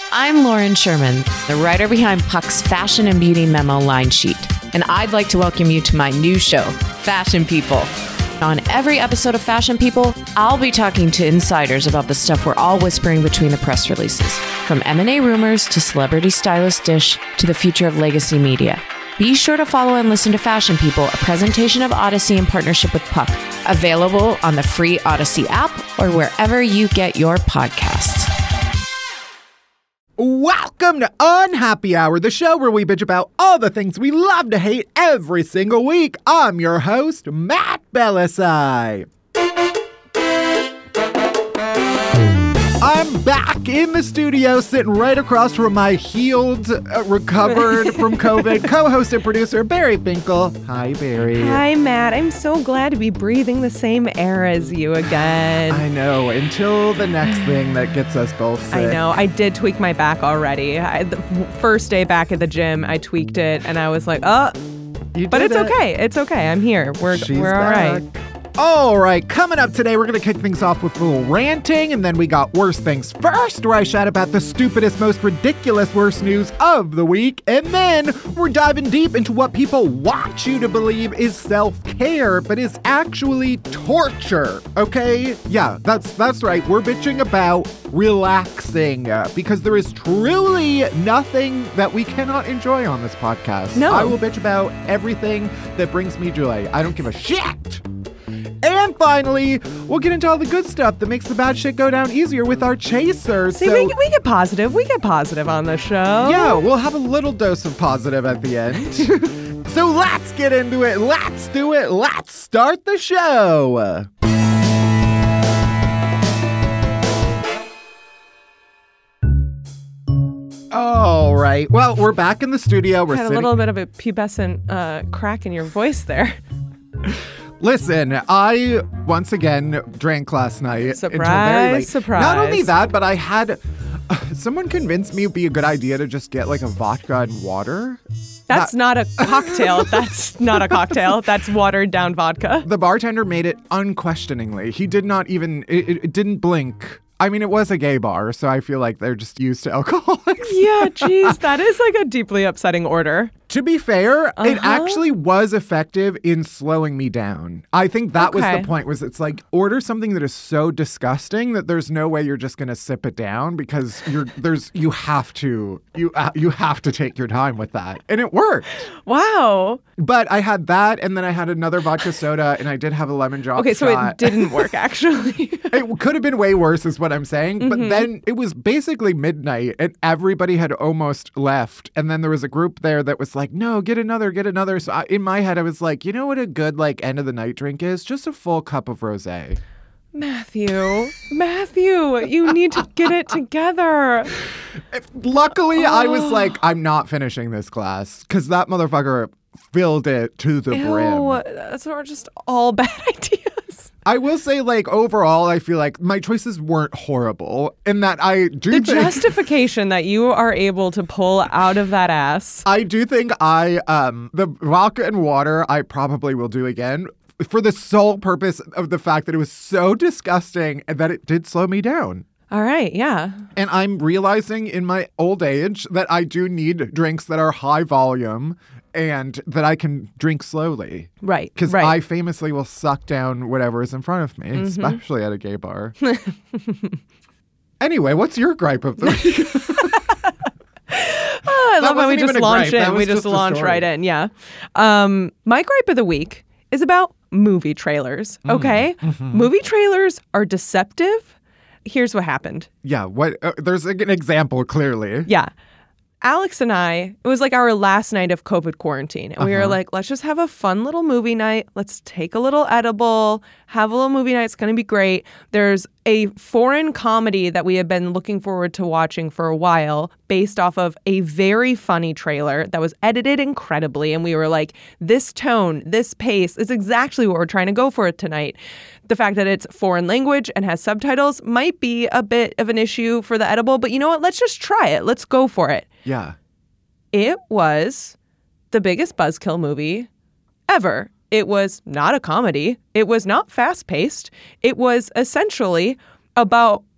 I'm Lauren Sherman, the writer behind Puck's Fashion and Beauty Memo line sheet, and I'd like to welcome you to my new show, Fashion People. On every episode of Fashion People, I'll be talking to insiders about the stuff we're all whispering between the press releases, from M&A rumors to celebrity stylist dish to the future of legacy media. Be sure to follow and listen to Fashion People, a presentation of Odyssey in partnership with Puck, available on the free Odyssey app or wherever you get your podcasts. Welcome to Unhappy Hour, the show where we bitch about all the things we love to hate every single week. I'm your host, Matt Belisai. I'm back in the studio, sitting right across from my healed, recovered from COVID co-host and producer, Barry Finkel. Hi, Barry. Hi, Matt. I'm so glad to be breathing the same air as you again. I know, until the next thing that gets us both sick. I know. I did tweak my back already. The first day back at the gym, I tweaked it, and I was like, but it's okay. It's okay. I'm here. We're all right. All right, coming up today, we're going to kick things off with a little ranting, and then we got Worst Things First, where I chat about the stupidest, most ridiculous worst news of the week, and then we're diving deep into what people want you to believe is self-care, but is actually torture, okay? Yeah, that's right. We're bitching about relaxing, because there is truly nothing that we cannot enjoy on this podcast. No. I will bitch about everything that brings me joy. I don't give a shit. And finally, we'll get into all the good stuff that makes the bad shit go down easier with our chaser. See, we get positive. We get positive on the show. Yeah, we'll have a little dose of positive at the end. So let's get into it. Let's do it. Let's start the show. All right. Well, we're back in the studio. We're had a little bit of a pubescent crack in your voice there. Listen, I once again drank last night until very late. Surprise. Not only that, but I had someone convinced me it'd be a good idea to just get like a vodka and water. That's not a cocktail. That's not a cocktail. That's watered down vodka. The bartender made it unquestioningly. He did not even, it didn't blink. I mean, it was a gay bar, so I feel like they're just used to alcoholics. Yeah, geez, that is like a deeply upsetting order. To be fair, it actually was effective in slowing me down. I think that was the point, was it's like, order something that is so disgusting that there's no way you're just going to sip it down, because you have to take your time with that. And it worked. Wow. But I had that, and then I had another vodka soda, and I did have a lemon drop Okay, so shot. it didn't work, actually. It could have been way worse is what I'm saying. But then it was basically midnight, and everybody had almost left. And then there was a group there that was like, no, get another. So in my head, I was like, you know what a good like end of the night drink is? Just a full cup of rosé. Matthew, you need to get it together. Luckily, I was like, I'm not finishing this glass, because that motherfucker filled it to the brim. That's just all bad ideas. I will say, like, overall, I feel like my choices weren't horrible, in that I do think... The justification that you are able to pull out of that ass. I do think the vodka and water, I probably will do again, for the sole purpose of the fact that it was so disgusting and that it did slow me down. All right, yeah. And I'm realizing in my old age that I do need drinks that are high volume and that I can drink slowly. Right. Because I famously will suck down whatever is in front of me, especially at a gay bar. Anyway, what's your gripe of the week? I love how we just launch in. We just launch right in. Yeah. My gripe of the week is about movie trailers. Okay. Movie trailers are deceptive. Here's what happened. Yeah. There's an example, clearly. Yeah. Alex and I, it was like our last night of COVID quarantine. And we were like, let's just have a fun little movie night. Let's take a little edible, have a little movie night. It's going to be great. There's a foreign comedy that we have been looking forward to watching for a while based off of a very funny trailer that was edited incredibly. And we were like, this tone, this pace is exactly what we're trying to go for tonight. The fact that it's foreign language and has subtitles might be a bit of an issue for the edible, but you know what? Let's just try it. Let's go for it. Yeah. It was the biggest buzzkill movie ever. It was not a comedy. It was not fast-paced. It was essentially about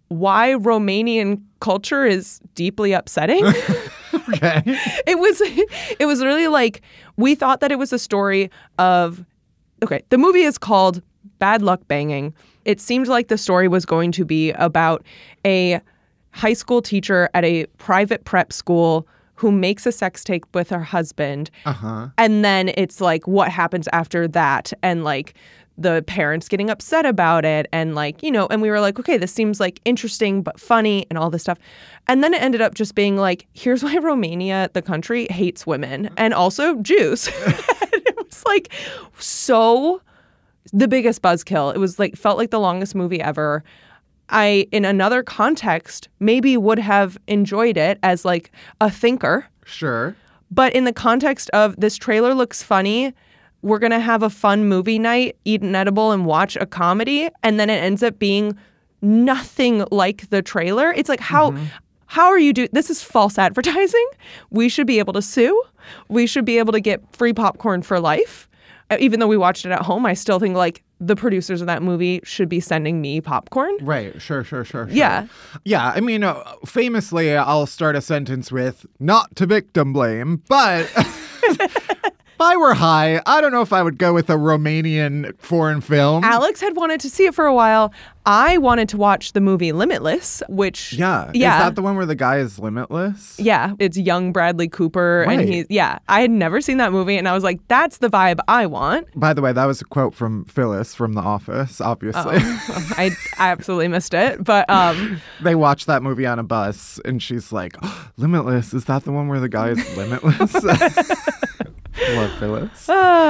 why Romanian culture is deeply upsetting. Okay. It was really like, we thought that it was a story of, okay, the movie is called Bad Luck Banging. It seemed like the story was going to be about a high school teacher at a private prep school who makes a sex tape with her husband. Uh-huh. And then it's like what happens after that, and like the parents getting upset about it, and like, you know, and we were like, okay, this seems like interesting but funny and all this stuff. And then it ended up just being like, here's why Romania, the country, hates women and also Jews. It was like so the biggest buzzkill. It was like, felt like the longest movie ever. I, in another context, maybe would have enjoyed it as like a thinker. Sure. But in the context of this trailer looks funny, we're going to have a fun movie night, eat an edible and watch a comedy, and then it ends up being nothing like the trailer. It's like, how are you doing? This is false advertising. We should be able to sue. We should be able to get free popcorn for life. Even though we watched it at home, I still think like the producers of that movie should be sending me popcorn. Right. Sure. Yeah. Yeah. I mean, famously, I'll start a sentence with not to victim blame, but if I were high, I don't know if I would go with a Romanian foreign film. Alex had wanted to see it for a while. I wanted to watch the movie Limitless, which... Yeah. Is that the one where the guy is limitless? Yeah. It's young Bradley Cooper. Right. And I had never seen that movie, and I was like, that's the vibe I want. By the way, that was a quote from Phyllis from The Office, obviously. I absolutely missed it. But they watched that movie on a bus, and she's like, oh, Limitless, is that the one where the guy is limitless? Love Phyllis.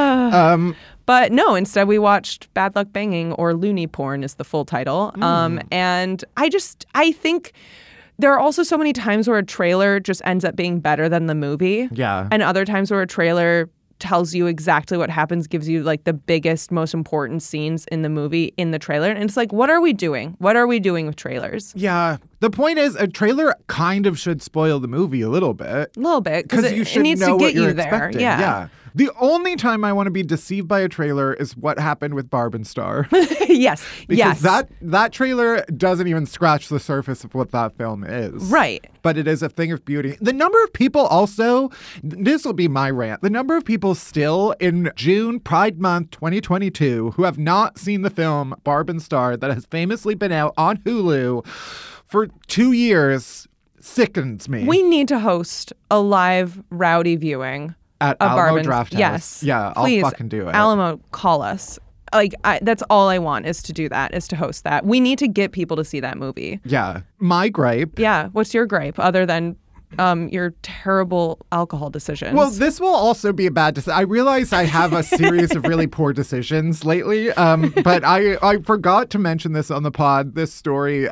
But no, instead we watched Bad Luck Banging, or Looney Porn is the full title. And I think there are also so many times where a trailer just ends up being better than the movie. Yeah. And other times where a trailer tells you exactly what happens, gives you like the biggest, most important scenes in the movie in the trailer. And it's like, what are we doing? What are we doing with trailers? Yeah. The point is, a trailer kind of should spoil the movie a little bit. A little bit. Because you should it needs know to what get you're you there. expecting. Yeah. The only time I want to be deceived by a trailer is what happened with Barb and Star. Yes. Because that trailer doesn't even scratch the surface of what that film is. Right. But it is a thing of beauty. The number of people also, this will be my rant, the number of people still in June, Pride Month 2022, who have not seen the film Barb and Star that has famously been out on Hulu for 2 years sickens me. We need to host a live rowdy viewing. At Alamo Draft House. Yes. Yeah, Please, I'll fucking do it. Alamo, call us. Like, that's all I want is to do that, is to host that. We need to get people to see that movie. Yeah. My gripe. Yeah. What's your gripe other than your terrible alcohol decisions? Well, this will also be a bad decision. I realize I have a series of really poor decisions lately, but I forgot to mention this on the pod, this story.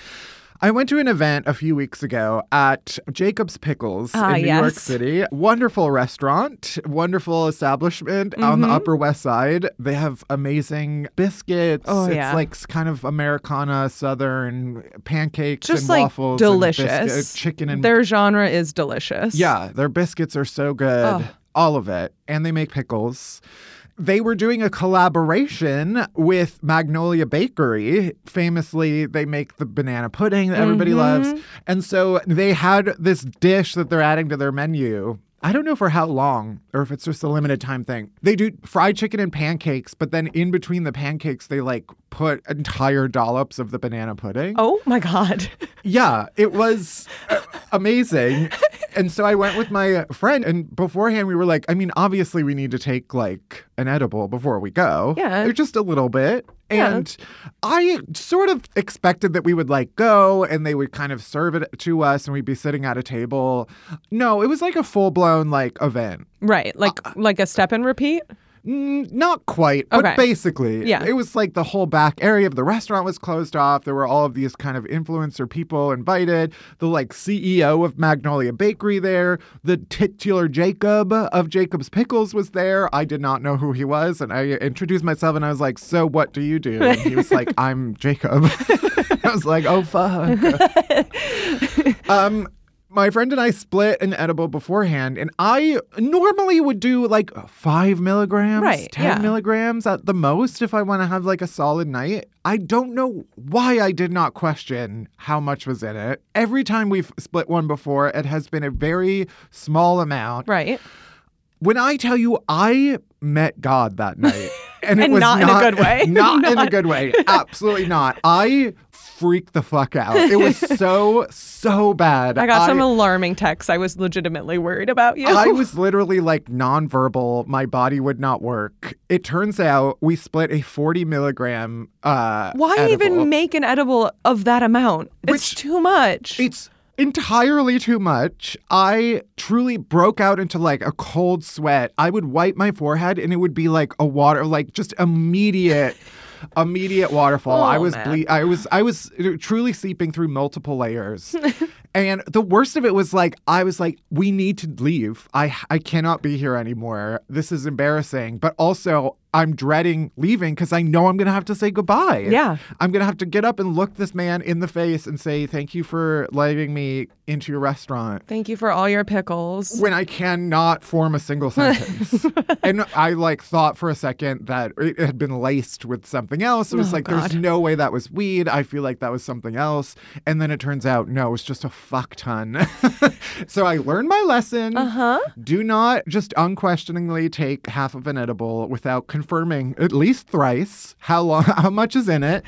I went to an event a few weeks ago at Jacob's Pickles in New York City. Wonderful restaurant, wonderful establishment on the Upper West Side. They have amazing biscuits. It's like kind of Americana, Southern pancakes just and like waffles. Delicious. And chicken and... Their genre is delicious. Yeah, their biscuits are so good. All of it. And they make pickles. They were doing a collaboration with Magnolia Bakery. Famously, they make the banana pudding that everybody loves. And so they had this dish that they're adding to their menu. I don't know for how long or if it's just a limited time thing. They do fried chicken and pancakes, but then in between the pancakes, they like put entire dollops of the banana pudding. Oh my God. Yeah, it was amazing. And so I went with my friend, and beforehand we were like, I mean, obviously we need to take like an edible before we go. Yeah. Just a little bit. And I sort of expected that we would like go and they would kind of serve it to us and we'd be sitting at a table. No, it was like a full blown like event. Right. Like a step and repeat? Not quite, but basically. Yeah. It was like the whole back area of the restaurant was closed off. There were all of these kind of influencer people invited. The like CEO of Magnolia Bakery there. The titular Jacob of Jacob's Pickles was there. I did not know who he was. And I introduced myself and I was like, so what do you do? And he was like, I'm Jacob. I was like, oh, fuck. My friend and I split an edible beforehand, and I normally would do like 5 milligrams, Right, 10 milligrams at the most if I want to have like a solid night. I don't know why I did not question how much was in it. Every time we've split one before, it has been a very small amount. Right. When I tell you I met God that night, and it And was not in a good way. Not in a good way. Absolutely not. I freaked the fuck out. It was so bad. I got some alarming texts. I was legitimately worried about you. I was literally like nonverbal. My body would not work. It turns out we split a 40 milligram Why edible. even make an edible of that amount? It's too much. It's entirely too much. I truly broke out into like a cold sweat. I would wipe my forehead and it would be like a water, like just immediate waterfall. Oh, I was man. I was truly seeping through multiple layers. And the worst of it was like, I was like, we need to leave. I cannot be here anymore. This is embarrassing. But also, I'm dreading leaving because I know I'm going to have to say goodbye. Yeah. I'm going to have to get up and look this man in the face and say, thank you for letting me into your restaurant. Thank you for all your pickles. When I cannot form a single sentence. And I like thought for a second that it had been laced with something else. It was Oh, like, God. there's no way that was weed. I feel like that was something else. And then it turns out, no, it was just a fuck ton. So I learned my lesson. Uh-huh. Do not just unquestioningly take half of an edible without confirming at least thrice how much is in it.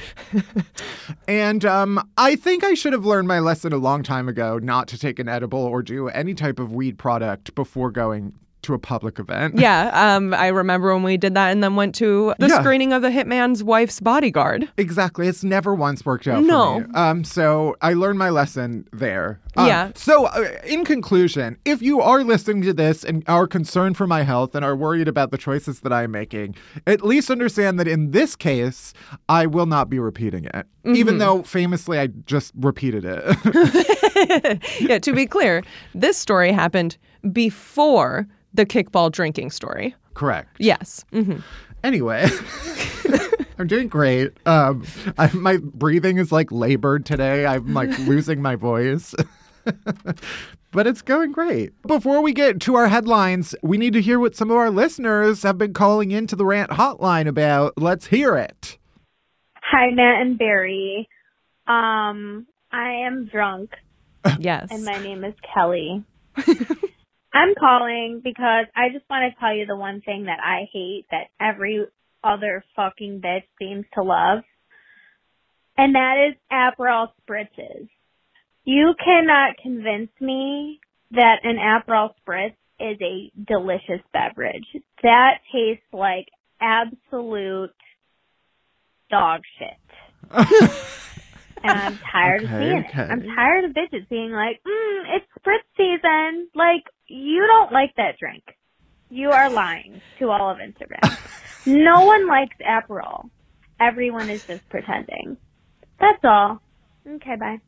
And I think I should have learned my lesson a long time ago not to take an edible or do any type of weed product before going to a public event. Yeah, I remember when we did that and then went to the Yeah. screening of The Hitman's Wife's Bodyguard. Exactly. It's never once worked out No. for me. So I learned my lesson there. Yeah. So in conclusion, if you are listening to this and are concerned for my health and are worried about the choices that I'm making, at least understand that in this case, I will not be repeating it. Even though famously I just repeated it. Yeah, to be clear, this story happened before the kickball drinking story. Correct. Yes. Mm-hmm. Anyway, I'm doing great. My breathing is like labored today. I'm like losing my voice. But it's going great. Before we get to our headlines, we need to hear what some of our listeners have been calling into the rant hotline about. Let's hear it. Hi, Matt and Barry. I am drunk, Yes. and my name is Kelly. I'm calling because I just want to tell you the one thing that I hate that every other fucking bitch seems to love, and that is Aperol spritzes. You cannot convince me that an Aperol spritz is a delicious beverage. That tastes like absolute dog shit. And I'm tired of seeing it. I'm tired of bitches being like, it's spritz season. Like, you don't like that drink. You are lying to all of Instagram. No one likes Aperol. Everyone is just pretending. That's all. Okay, bye.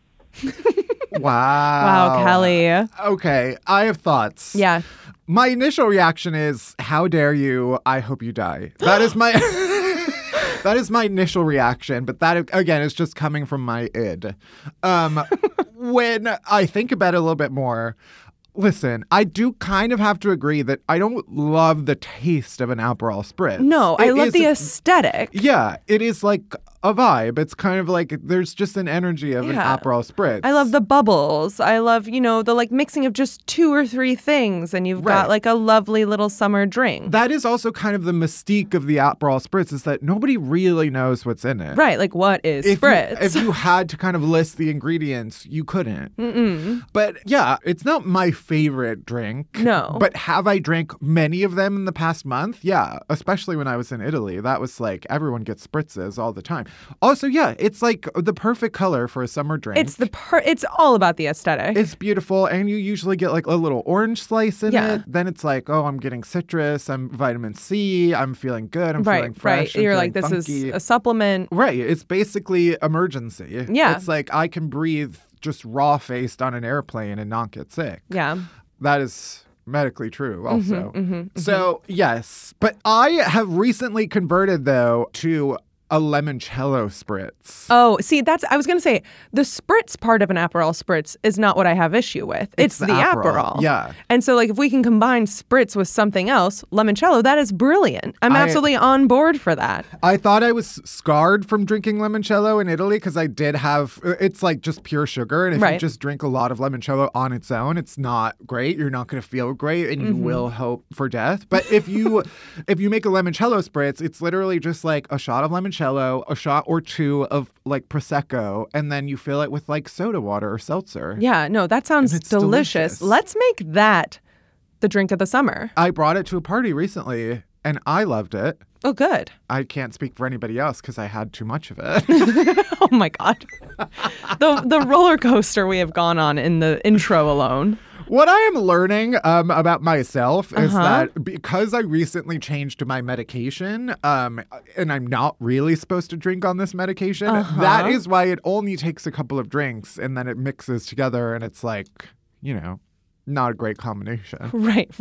Wow. Wow, Kelly. Okay, I have thoughts. Yeah. My initial reaction is, how dare you? I hope you die. That is my that is my initial reaction, but that again is just coming from my id. When I think about it a little bit more, listen, I do kind of have to agree that I don't love the taste of an Aperol spritz. No, I It love is- the aesthetic. Yeah, it is like a vibe. It's kind of like there's just an energy of an Yeah. Aperol spritz. I love the bubbles. I love, the like mixing of just 2 or 3 things and you've Right. got like a lovely little summer drink. That is also kind of the mystique of the Aperol spritz is that nobody really knows what's in it. Right, like what is If spritz? you had to kind of list the ingredients, you couldn't. But yeah, it's not my favorite drink. No. But have I drank many of them in the past month? Yeah, especially when I was in Italy. That was like everyone gets spritzes all the time. Also, yeah, it's like the perfect color for a summer drink. It's all about the aesthetic. It's beautiful, and you usually get like a little orange slice in Yeah. it. Then it's like, oh, I'm getting citrus, I'm vitamin C, I'm feeling good, I'm feeling fresh. right. I'm You're feeling like, this funky. is a supplement. Right. It's basically emergency. Yeah. It's like I can breathe just raw faced on an airplane and not get sick. Yeah. That is medically true also. Mm-hmm, So, yes. But I have recently converted, though, to a limoncello spritz. Oh, see, I was going to say, the spritz part of an Aperol spritz is not what I have issue with. It's the Aperol. Yeah. And so, like, if we can combine spritz with something else, limoncello, that is brilliant. I'm absolutely on board for that. I thought I was scarred from drinking limoncello in Italy because I did have, it's like just pure sugar. And if you just drink a lot of limoncello on its own, it's not great. You're not going to feel great and you will hope for death. But if you make a limoncello spritz, it's literally just like a shot of limoncello, a shot or two of like Prosecco, and then you fill it with like soda water or seltzer. Yeah, no, that sounds delicious. Let's make that the drink of the summer. I brought it to a party recently and I loved it. Oh, good. I can't speak for anybody else because I had too much of it. Oh my God. The roller coaster we have gone on in the intro alone. What I am learning about myself is that because I recently changed my medication, and I'm not really supposed to drink on this medication, that is why it only takes a couple of drinks and then it mixes together and it's like, you know, not a great combination. Right.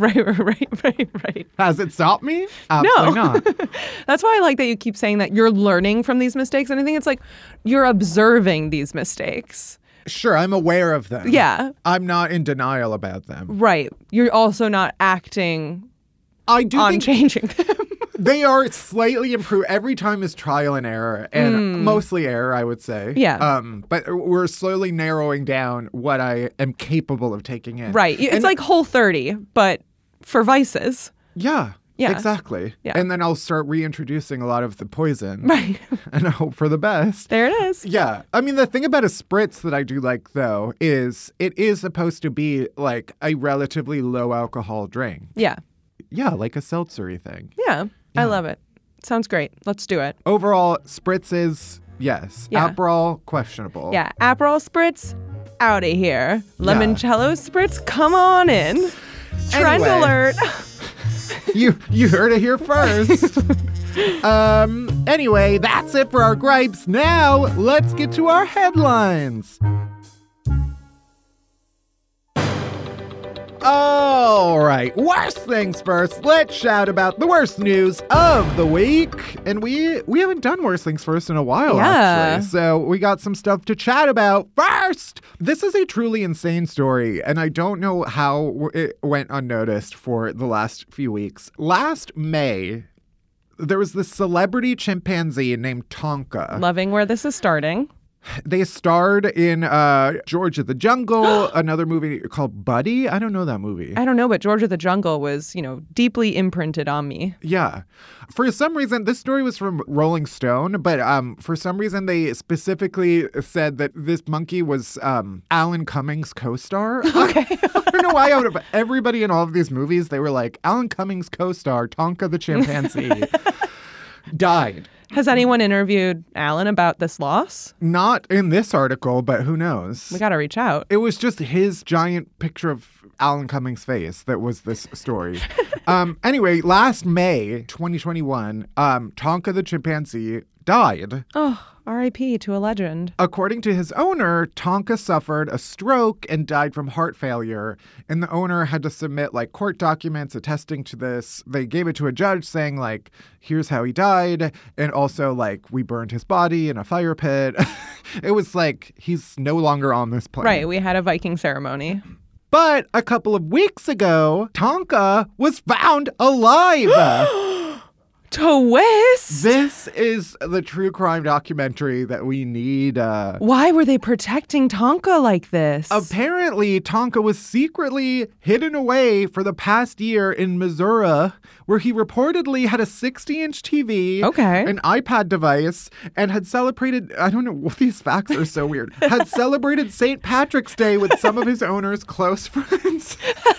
Has it stopped me? Absolutely not. That's why I like that you keep saying that you're learning from these mistakes. And I think it's like you're observing these mistakes. Sure, I'm aware of them. Yeah. I'm not in denial about them. Right. You're also not acting on changing them. They are slightly improved. Every time is trial and error, and mostly error, I would say. Yeah. But we're slowly narrowing down what I am capable of taking in. Right. It's like Whole30, but for vices. Yeah. Yeah. Exactly. Yeah. And then I'll start reintroducing a lot of the poison. Right. And I hope for the best. There it is. Yeah. I mean, the thing about a spritz that I do like, though, is it is supposed to be like a relatively low alcohol drink. Yeah. Yeah, like a seltzer-y thing. Yeah. I love it. Sounds great. Let's do it. Overall, spritzes, yes. Yeah. Aperol, questionable. Yeah. Aperol spritz, out of here. Limoncello spritz, come on in. Trend alert. You heard it here first. Anyway, that's it for our gripes. Now, let's get to our headlines. All right, worst things first. Let's shout about the worst news of the week. And we haven't done worst things first in a while, actually. So we got some stuff to chat about. First, this is a truly insane story, and I don't know how it went unnoticed for the last few weeks. Last May, there was this celebrity chimpanzee named Tonka. Loving where this is starting. They starred in George of the Jungle, another movie called Buddy. I don't know that movie. I don't know, but George of the Jungle was, deeply imprinted on me. Yeah. For some reason, this story was from Rolling Stone, but for some reason they specifically said that this monkey was Alan Cummings' co-star. Okay. I don't know why out of everybody in all of these movies, they were like, Alan Cummings' co-star, Tonka the chimpanzee, died. Has anyone interviewed Alan about this loss? Not in this article, but who knows? We got to reach out. It was just his giant picture of Alan Cummings' face that was this story. Anyway, last May 2021, Tonka the chimpanzee died. Oh, R.I.P. to a legend. According to his owner, Tonka suffered a stroke and died from heart failure. And the owner had to submit court documents attesting to this. They gave it to a judge saying here's how he died. And also we burned his body in a fire pit. It was he's no longer on this planet. Right. We had a Viking ceremony. But a couple of weeks ago, Tonka was found alive. Twist! This is the true crime documentary that we need. Why were they protecting Tonka like this? Apparently, Tonka was secretly hidden away for the past year in Missouri, where he reportedly had a 60-inch TV, an iPad device, and had celebrated, I don't know, these facts are so weird, had celebrated St. Patrick's Day with some of his owner's close friends.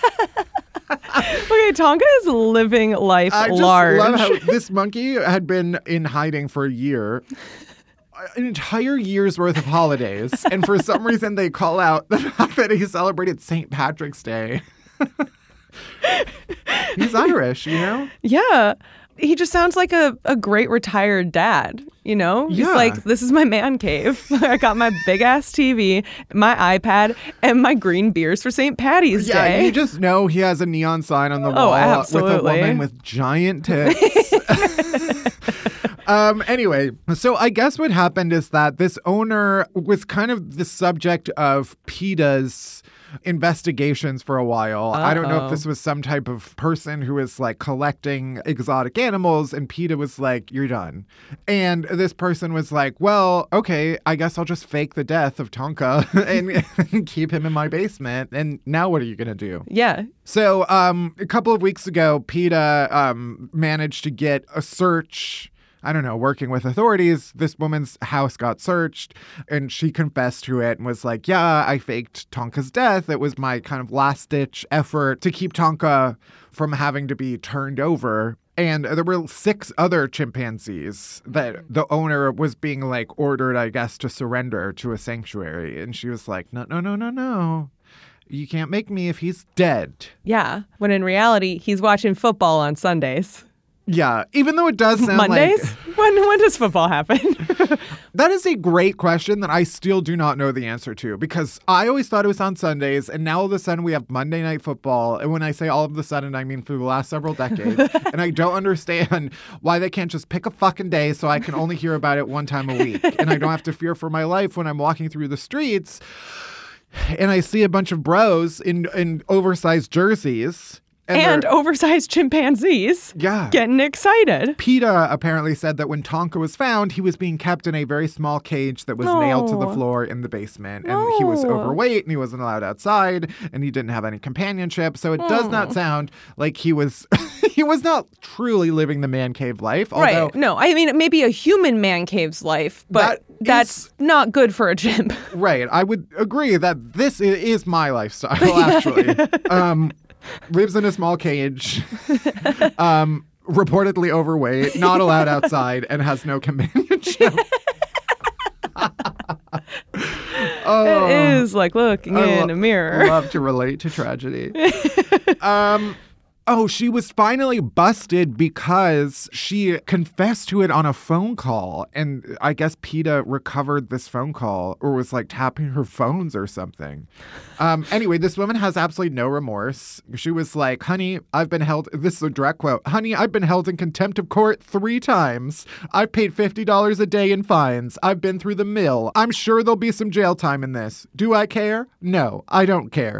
Okay, Tonka is living life large. I just love how this monkey had been in hiding for a year. An entire year's worth of holidays. And for some reason, they call out the fact that he celebrated St. Patrick's Day. He's Irish, Yeah. He just sounds like a great retired dad, He's like, this is my man cave. I got my big-ass TV, my iPad, and my green beers for St. Patty's Day. Yeah, you just know he has a neon sign on the wall with a woman with giant tits. Anyway, so I guess what happened is that this owner was kind of the subject of PETA's investigations for a while. I don't know if this was some type of person who was like collecting exotic animals, and PETA was like, you're done. And this person was like, well, okay, I guess I'll just fake the death of Tonka and keep him in my basement. And now what are you going to do? Yeah. So a couple of weeks ago, PETA managed to get a search. I don't know, working with authorities, this woman's house got searched and she confessed to it and was like, yeah, I faked Tonka's death. It was my kind of last-ditch effort to keep Tonka from having to be turned over. And there were 6 other chimpanzees that the owner was being like ordered, I guess, to surrender to a sanctuary. And she was like, no. You can't make me if he's dead. Yeah. When in reality, he's watching football on Sundays. Yeah, even though it does sound Mondays? like... When does football happen? That is a great question that I still do not know the answer to, because I always thought it was on Sundays, and now all of a sudden we have Monday Night Football. And when I say all of a sudden, I mean for the last several decades. And I don't understand why they can't just pick a fucking day so I can only hear about it one time a week. And I don't have to fear for my life when I'm walking through the streets and I see a bunch of bros in oversized jerseys. And oversized chimpanzees getting excited. PETA apparently said that when Tonka was found, he was being kept in a very small cage that was nailed to the floor in the basement. And he was overweight and he wasn't allowed outside and he didn't have any companionship. So it does not sound like he was he was not truly living the man cave life. Although, right. No, I mean, maybe a human man cave's life, but that's not good for a chimp. Right. I would agree that this is my lifestyle, actually. Lives in a small cage, reportedly overweight, not allowed outside, and has no companionship. It is like looking in a mirror. I love to relate to tragedy. She was finally busted because she confessed to it on a phone call. And I guess PETA recovered this phone call or was like tapping her phones or something. Anyway, this woman has absolutely no remorse. She was like, honey, I've been held. This is a direct quote. Honey, I've been held in contempt of court 3 times. I've paid $50 a day in fines. I've been through the mill. I'm sure there'll be some jail time in this. Do I care? No, I don't care.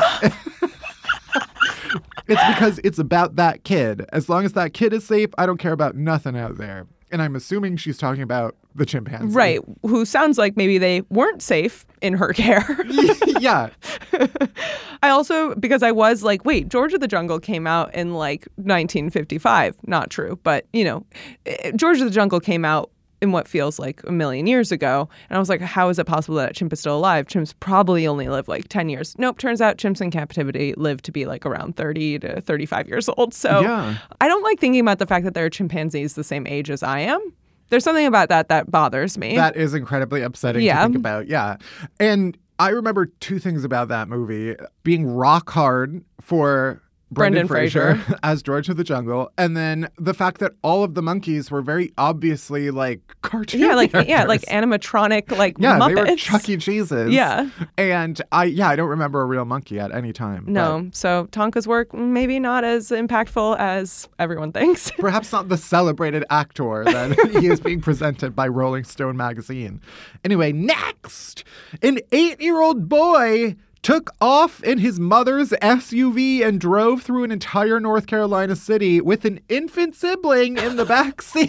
It's because it's about that kid. As long as that kid is safe, I don't care about nothing out there. And I'm assuming she's talking about the chimpanzee. Right. Who sounds like maybe they weren't safe in her care. Yeah. I also, because I was like, wait, George of the Jungle came out in like 1955. Not true. But, you know, George of the Jungle came out in what feels like a million years ago. And I was like, how is it possible that a chimp is still alive? Chimps probably only live like 10 years. Nope, turns out chimps in captivity live to be like around 30 to 35 years old. So I don't like thinking about the fact that there are chimpanzees the same age as I am. There's something about that bothers me. That is incredibly upsetting to think about. Yeah. And I remember 2 things about that movie being rock hard for Brendan Fraser as George of the Jungle, and then the fact that all of the monkeys were very obviously like cartoon characters. like animatronic Muppets. They were Chuck E. Cheese's. Yeah. And I don't remember a real monkey at any time. No. So Tonka's work maybe not as impactful as everyone thinks. Perhaps not the celebrated actor that he is being presented by Rolling Stone magazine. Anyway, next, an 8-year-old boy took off in his mother's SUV and drove through an entire North Carolina city with an infant sibling in the back seat.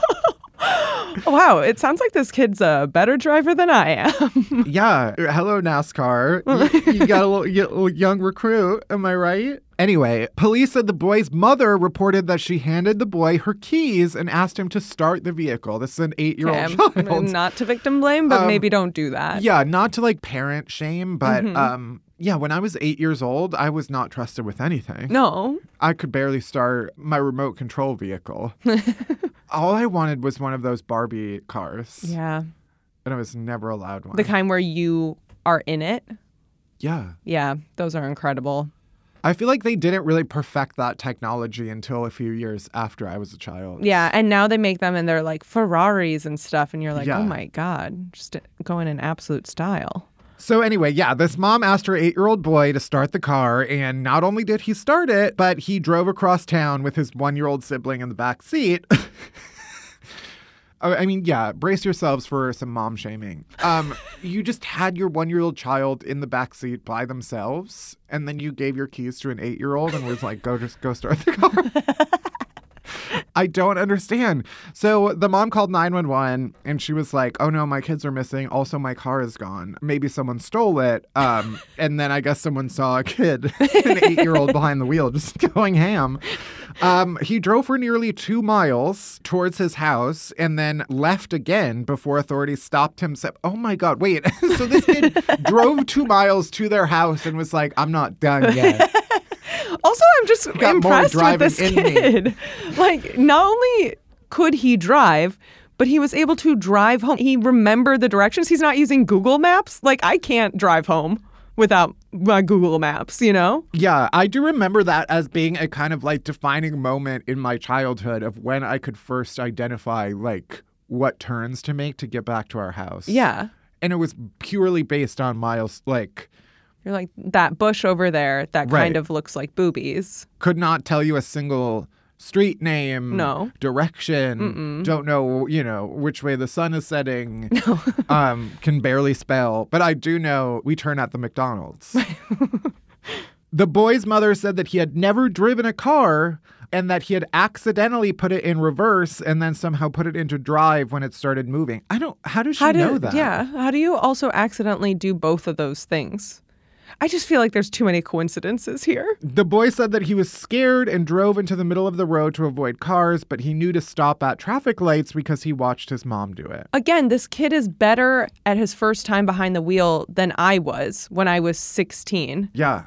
Wow, it sounds like this kid's a better driver than I am. Yeah. Hello, NASCAR. You got a little young recruit. Am I right? Anyway, police said the boy's mother reported that she handed the boy her keys and asked him to start the vehicle. This is an 8-year-old child. Not to victim blame, but maybe don't do that. Yeah, not to like parent shame, but when I was 8 years old, I was not trusted with anything. No. I could barely start my remote control vehicle. All I wanted was one of those Barbie cars. Yeah. And I was never allowed one. The kind where you are in it? Yeah. Yeah, those are incredible. I feel like they didn't really perfect that technology until a few years after I was a child. Yeah, and now they make them and they're like Ferraris and stuff, and you're like, oh my God, just going in absolute style. So anyway, this mom asked her 8-year-old boy to start the car, and not only did he start it, but he drove across town with his 1-year-old sibling in the back seat. I mean, yeah, brace yourselves for some mom shaming. You just had your 1-year-old child in the backseat by themselves, and then you gave your keys to an 8-year-old and was like, go start the car. I don't understand. So the mom called 911 and she was like, oh no, my kids are missing. Also, my car is gone. Maybe someone stole it. And then I guess someone saw a kid, an 8-year-old behind the wheel, just going ham. He drove for nearly 2 miles towards his house and then left again before authorities stopped him. Oh my God, wait. So this kid drove 2 miles to their house and was like, I'm not done yet. Also, I'm just impressed with this kid. Like, not only could he drive, but he was able to drive home. He remembered the directions. He's not using Google Maps. Like, I can't drive home without my Google Maps, you know? Yeah, I do remember that as being a kind of like defining moment in my childhood of when I could first identify like what turns to make to get back to our house. Yeah. And it was purely based on miles, like... You're like, that bush over there, that kind of looks like boobies. Could not tell you a single street name, no direction, don't know, which way the sun is setting, no. Can barely spell. But I do know we turn at the McDonald's. The boy's mother said that he had never driven a car and that he had accidentally put it in reverse and then somehow put it into drive when it started moving. How does she know that? Yeah. How do you also accidentally do both of those things? I just feel like there's too many coincidences here. The boy said that he was scared and drove into the middle of the road to avoid cars, but he knew to stop at traffic lights because he watched his mom do it. Again, this kid is better at his first time behind the wheel than I was when I was 16. Yeah.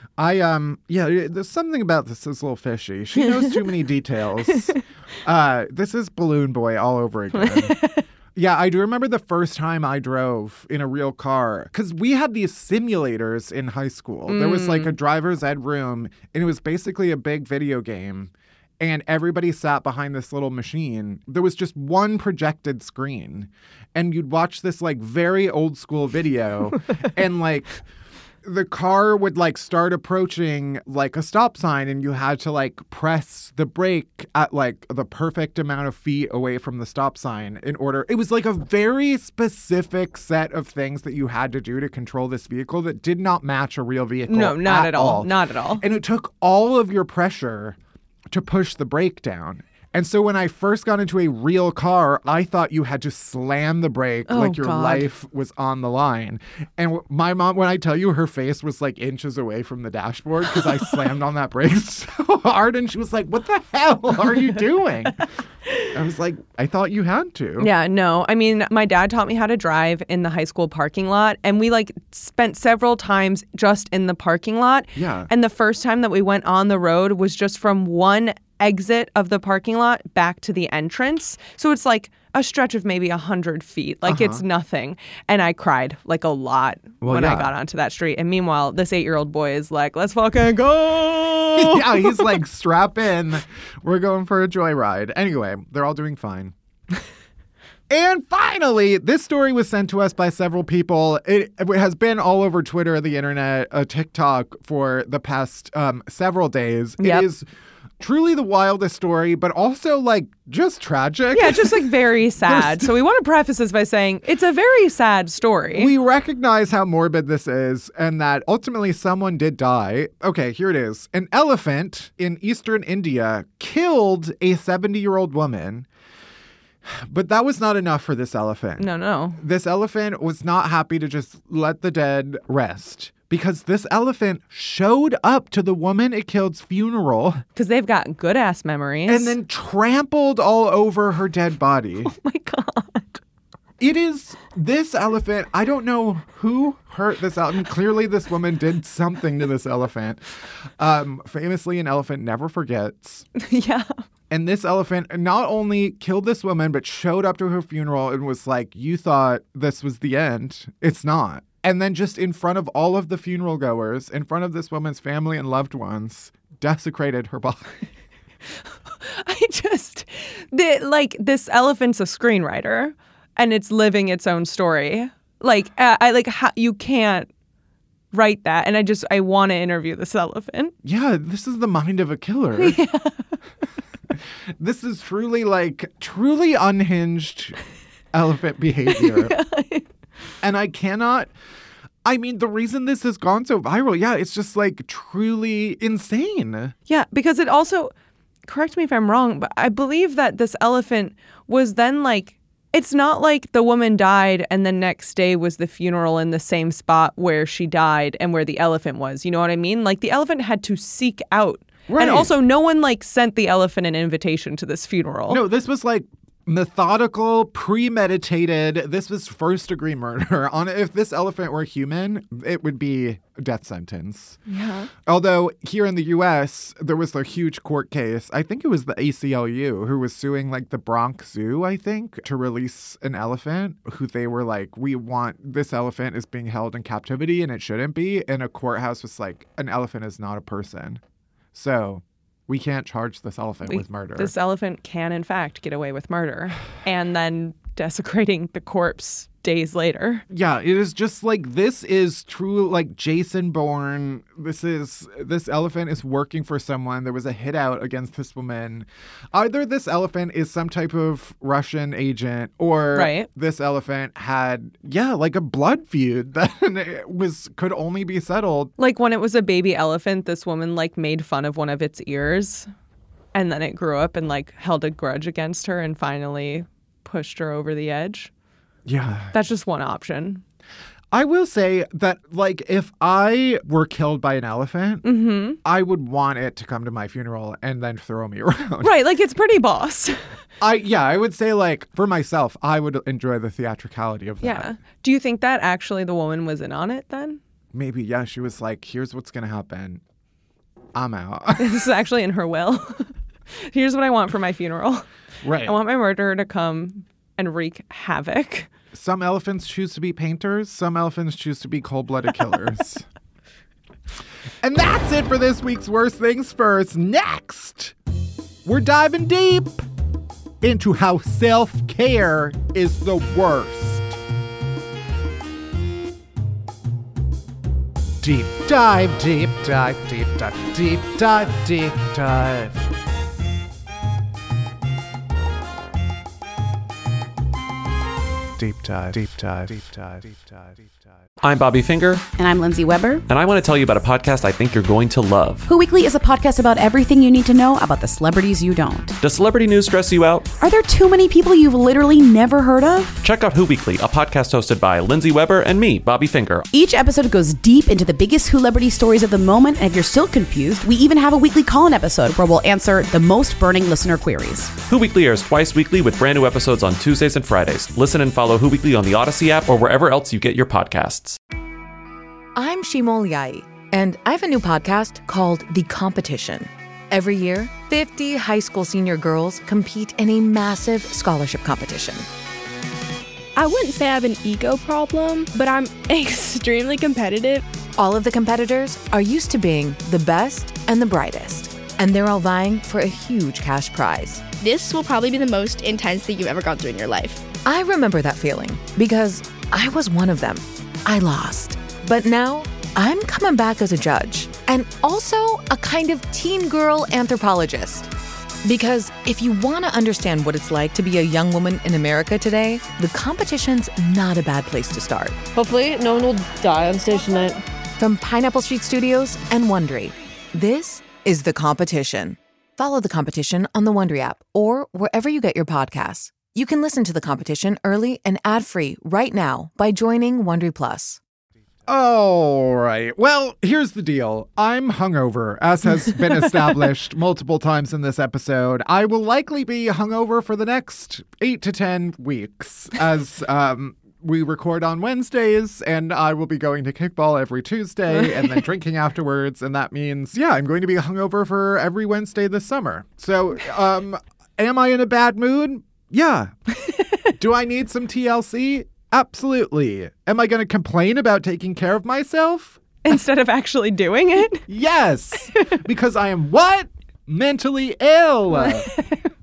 There's something about this that's a little fishy. She knows too many details. This is Balloon Boy all over again. Yeah, I do remember the first time I drove in a real car because we had these simulators in high school. There was like a driver's ed room and it was basically a big video game and everybody sat behind this little machine. There was just one projected screen and you'd watch this like very old school video and like... the car would like start approaching like a stop sign and you had to like press the brake at like the perfect amount of feet away from the stop sign in order. It was like a very specific set of things that you had to do to control this vehicle that did not match a real vehicle. No, not at all. Not at all. And it took all of your pressure to push the brake down. And so when I first got into a real car, I thought you had to slam the brake like your life was on the line. And my mom, when I tell you, her face was like inches away from the dashboard because I slammed on that brake so hard. And she was like, what the hell are you doing? I was like, I thought you had to. Yeah, no. I mean, my dad taught me how to drive in the high school parking lot. And we like spent several times just in the parking lot. Yeah. And the first time that we went on the road was just from one exit of the parking lot back to the entrance. So it's like a stretch of maybe 100 feet. Like it's nothing. And I cried like a lot when I got onto that street. And meanwhile, this 8-year-old boy is like, let's fucking go. Yeah, he's like, strap in. We're going for a joyride. Anyway, they're all doing fine. And finally, this story was sent to us by several people. It has been all over Twitter, the internet, TikTok for the past several days. Yep. It is truly the wildest story, but also like just tragic. Yeah, just like very sad. So we want to preface this by saying it's a very sad story. We recognize how morbid this is and that ultimately someone did die. Okay, here it is. An elephant in eastern India killed a 70-year-old woman. But that was not enough for this elephant. No. This elephant was not happy to just let the dead rest because this elephant showed up to the woman it killed's funeral. Because they've got good ass memories. And then trampled all over her dead body. Oh my God. It is this elephant. I don't know who hurt this elephant. Clearly, this woman did something to this elephant. Famously, an elephant never forgets. Yeah. And this elephant not only killed this woman, but showed up to her funeral and was like, you thought this was the end. It's not. And then just in front of all of the funeral goers, in front of this woman's family and loved ones, desecrated her body. This elephant's a screenwriter and it's living its own story. You can't write that. And I want to interview this elephant. Yeah, this is the mind of a killer. Yeah. This is truly unhinged elephant behavior. And the reason this has gone so viral, it's just truly insane. Yeah, because it also, correct me if I'm wrong, but I believe that this elephant was then it's not like the woman died and the next day was the funeral in the same spot where she died and where the elephant was. You know what I mean? The elephant had to seek out. Right. And also no one sent the elephant an invitation to this funeral. No, this was methodical, premeditated. This was first-degree murder. If this elephant were human, it would be a death sentence. Yeah. Although here in the U.S., there was a huge court case. I think it was the ACLU who was suing the Bronx Zoo, I think, to release an elephant who they were we want this elephant is being held in captivity and it shouldn't be. And a courthouse was an elephant is not a person. So we can't charge this elephant with murder. This elephant can, in fact, get away with murder and then desecrating the corpse days later. Yeah, it is just this is true, Jason Bourne. This elephant is working for someone. There was a hit out against this woman. Either this elephant is some type of Russian agent or this elephant had, a blood feud that could only be settled. When it was a baby elephant, this woman made fun of one of its ears and then it grew up and held a grudge against her and finally pushed her over the edge. Yeah. That's just one option. I will say that, if I were killed by an elephant, I would want it to come to my funeral and then throw me around. Right, it's pretty boss. I would say, for myself, I would enjoy the theatricality of that. Yeah. Do you think that actually the woman was in on it then? Maybe, yeah. She was here's what's going to happen. I'm out. This is actually in her will. Here's what I want for my funeral. Right. I want my murderer to come and wreak havoc. Some elephants choose to be painters. Some elephants choose to be cold-blooded killers. And that's it for this week's Worst Things First. Next, we're diving deep into how self-care is the worst. Deep dive, deep dive, deep dive, deep dive, deep dive. Deep dive, deep dive, deep dive, deep dive, deep dive. I'm Bobby Finger. And I'm Lindsay Weber. And I want to tell you about a podcast I think you're going to love. Who Weekly is a podcast about everything you need to know about the celebrities you don't. Does celebrity news stress you out? Are there too many people you've literally never heard of? Check out Who Weekly, a podcast hosted by Lindsay Weber and me, Bobby Finger. Each episode goes deep into the biggest celebrity stories of the moment, and if you're still confused, we even have a weekly call-in episode where we'll answer the most burning listener queries. Who Weekly airs twice weekly with brand new episodes on Tuesdays and Fridays. Listen and follow Who Weekly on the Odyssey app or wherever else you get your podcasts. I'm Shimol Yai, and I have a new podcast called The Competition. Every year, 50 high school senior girls compete in a massive scholarship competition. I wouldn't say I have an ego problem, but I'm extremely competitive. All of the competitors are used to being the best and the brightest, and they're all vying for a huge cash prize. This will probably be the most intense thing you've ever gone through in your life. I remember that feeling because I was one of them. I lost. But now, I'm coming back as a judge and also a kind of teen girl anthropologist. Because if you want to understand what it's like to be a young woman in America today, The Competition's not a bad place to start. Hopefully, no one will die on stage tonight. From Pineapple Street Studios and Wondery, this is The Competition. Follow The Competition on the Wondery app or wherever you get your podcasts. You can listen to The Competition early and ad-free right now by joining Wondery Plus. All right. Well, here's the deal. I'm hungover, as has been established multiple times in this episode. I will likely be hungover for the next 8 to 10 weeks as we record on Wednesdays, and I will be going to kickball every Tuesday and then drinking afterwards. And that means, I'm going to be hungover for every Wednesday this summer. So am I in a bad mood? Yeah. Do I need some TLC? Absolutely. Am I going to complain about taking care of myself? Instead of actually doing it? Yes. Because I am what? Mentally ill.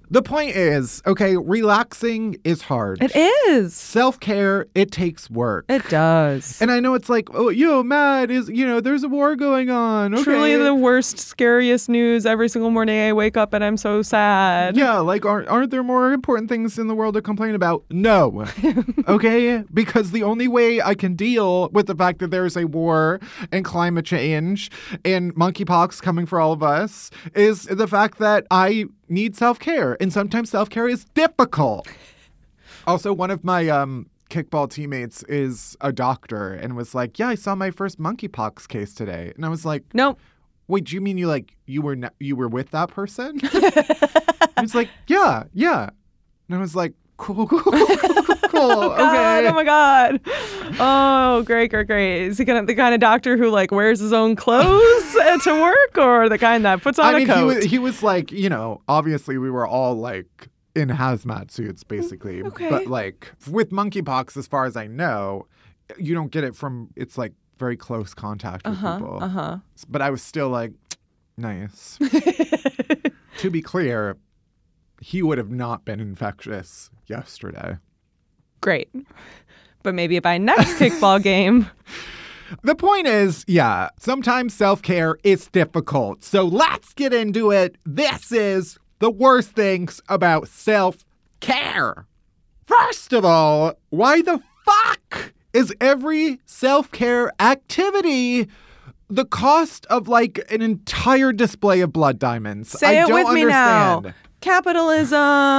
The point is, okay, relaxing is hard. It is. Self-care, it takes work. It does. And I know it's like, oh, Matt, there's a war going on. Okay. Truly the worst, scariest news every single morning I wake up and I'm so sad. Yeah, like, aren't there more important things in the world to complain about? No. Okay? Because the only way I can deal with the fact that there's a war and climate change and monkeypox coming for all of us is the fact that I need self-care. And sometimes self-care is difficult. Also, one of my kickball teammates is a doctor and was like, yeah, I saw my first monkeypox case today. And I was like, no. Wait, do you mean you were with that person? He was like, yeah. And I was like, cool. Oh, God, okay. oh my God. Oh, great. Is he the kind of doctor who like wears his own clothes to work, or the kind that puts on a coat? He was like, obviously we were all like in hazmat suits basically. Okay. But like with monkeypox, as far as I know, you don't get it from, it's like very close contact with people. But I was still like, nice. To be clear, he would have not been infectious yesterday. Great. But maybe by next kickball game. The point is, yeah, sometimes self-care is difficult. So let's get into it. This is the worst things about self-care. First of all, why the fuck is every self-care activity the cost of like an entire display of blood diamonds? Say I it don't with me understand. now. Capitalism.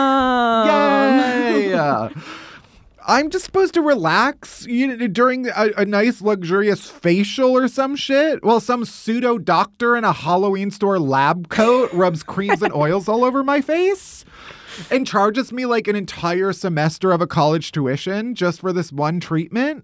Yay! I'm just supposed to relax during a nice luxurious facial or some shit while some pseudo doctor in a Halloween store lab coat rubs creams and oils all over my face and charges me like an entire semester of a college tuition just for this one treatment?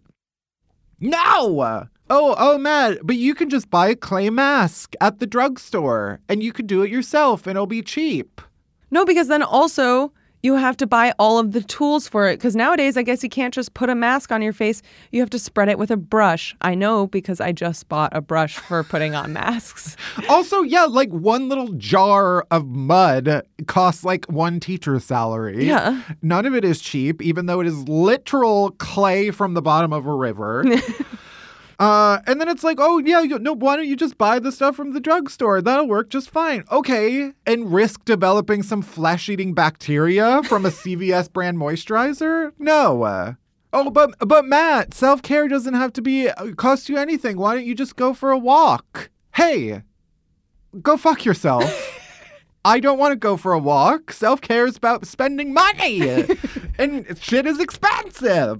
No! Oh, Matt, but you can just buy a clay mask at the drugstore and you could do it yourself and it'll be cheap. No, because then also you have to buy all of the tools for it. Because nowadays, I guess you can't just put a mask on your face. You have to spread it with a brush. I know because I just bought a brush for putting on masks. Also, yeah, like one little jar of mud costs like one teacher's salary. Yeah. None of it is cheap, even though it is literal clay from the bottom of a river. And then it's like, oh, yeah, why don't you just buy the stuff from the drugstore? That'll work just fine. Okay. And risk developing some flesh-eating bacteria from a CVS brand moisturizer? No. Oh, but Matt, self-care doesn't have to cost you anything. Why don't you just go for a walk? Hey, go fuck yourself. I don't want to go for a walk. Self-care is about spending money. And shit is expensive.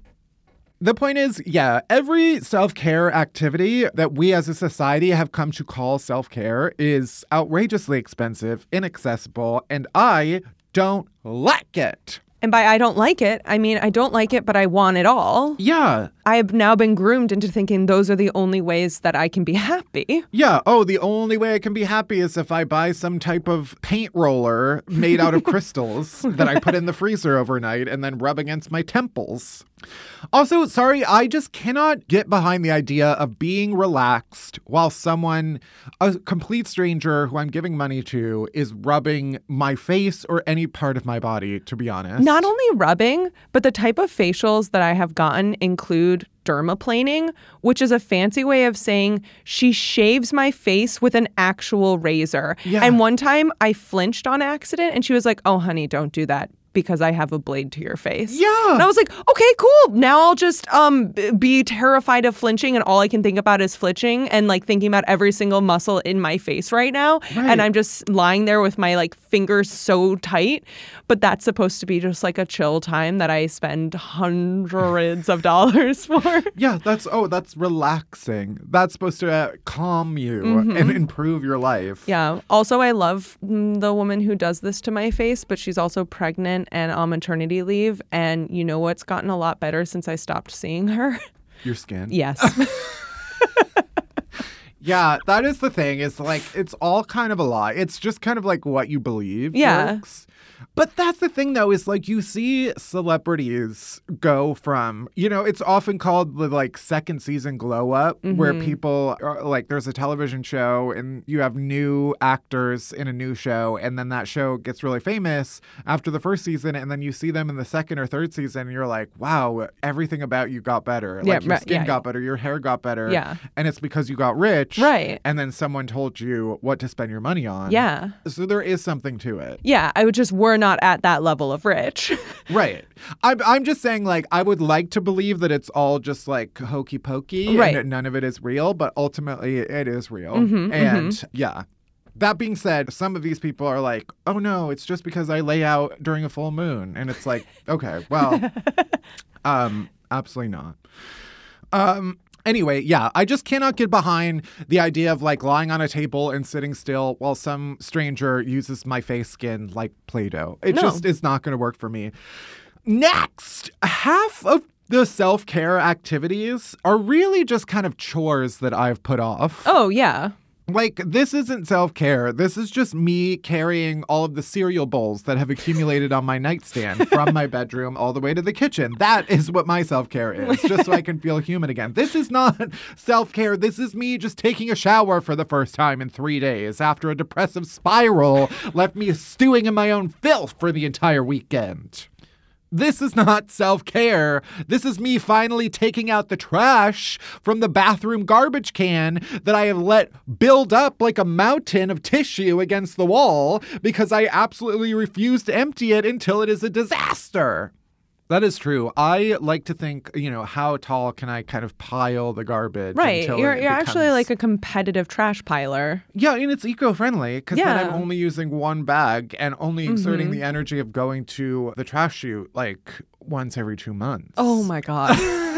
The point is, yeah, every self-care activity that we as a society have come to call self-care is outrageously expensive, inaccessible, and I don't like it. And by I don't like it, I mean I don't like it, but I want it all. Yeah. I have now been groomed into thinking those are the only ways that I can be happy. Yeah. Oh, the only way I can be happy is if I buy some type of paint roller made out of crystals that I put in the freezer overnight and then rub against my temples. Also, sorry, I just cannot get behind the idea of being relaxed while a complete stranger who I'm giving money to, is rubbing my face or any part of my body, to be honest. Not only rubbing, but the type of facials that I have gotten include dermaplaning, which is a fancy way of saying she shaves my face with an actual razor. Yeah. And one time I flinched on accident and she was like, oh, honey, don't do that, because I have a blade to your face. Yeah. And I was like, okay, cool. Now I'll just be terrified of flinching, and all I can think about is flinching and like thinking about every single muscle in my face right now. Right. And I'm just lying there with my like fingers so tight. But that's supposed to be just like a chill time that I spend hundreds of dollars for. Yeah, that's relaxing. That's supposed to calm you and improve your life. Yeah. Also, I love the woman who does this to my face, but she's also pregnant and on maternity leave. And you know what's gotten a lot better since I stopped seeing her? Your skin? Yes. Yeah, that is the thing. Is like it's all kind of a lie. It's just kind of like what you believe works. But that's the thing, though, is like you see celebrities go from, it's often called the like second season glow up, where people are like, there's a television show and you have new actors in a new show. And then that show gets really famous after the first season. And then you see them in the second or third season and you're like, wow, everything about you got better. Like your skin got better, your hair got better. Yeah. And it's because you got rich. Right. And then someone told you what to spend your money on. Yeah. So there is something to it. Yeah. We're not at that level of rich. Right. I'm just saying, like, I would like to believe that it's all just like hokey pokey and that none of it is real, but ultimately it is real. Yeah. That being said, some of these people are like, oh no, it's just because I lay out during a full moon. And it's like, okay, well, absolutely not. Anyway, yeah, I just cannot get behind the idea of like lying on a table and sitting still while some stranger uses my face skin like Play-Doh. It just is not going to work for me. Next, half of the self-care activities are really just kind of chores that I've put off. Oh, yeah. Like, this isn't self-care. This is just me carrying all of the cereal bowls that have accumulated on my nightstand from my bedroom all the way to the kitchen. That is what my self-care is, just so I can feel human again. This is not self-care. This is me just taking a shower for the first time in 3 days after a depressive spiral left me stewing in my own filth for the entire weekend. This is not self-care. This is me finally taking out the trash from the bathroom garbage can that I have let build up like a mountain of tissue against the wall because I absolutely refuse to empty it until it is a disaster. That is true. I like to think, how tall can I kind of pile the garbage? Right. Until you're it actually like a competitive trash piler. Yeah, and it's eco-friendly because then I'm only using one bag and only exerting the energy of going to the trash chute like once every 2 months. Oh my God.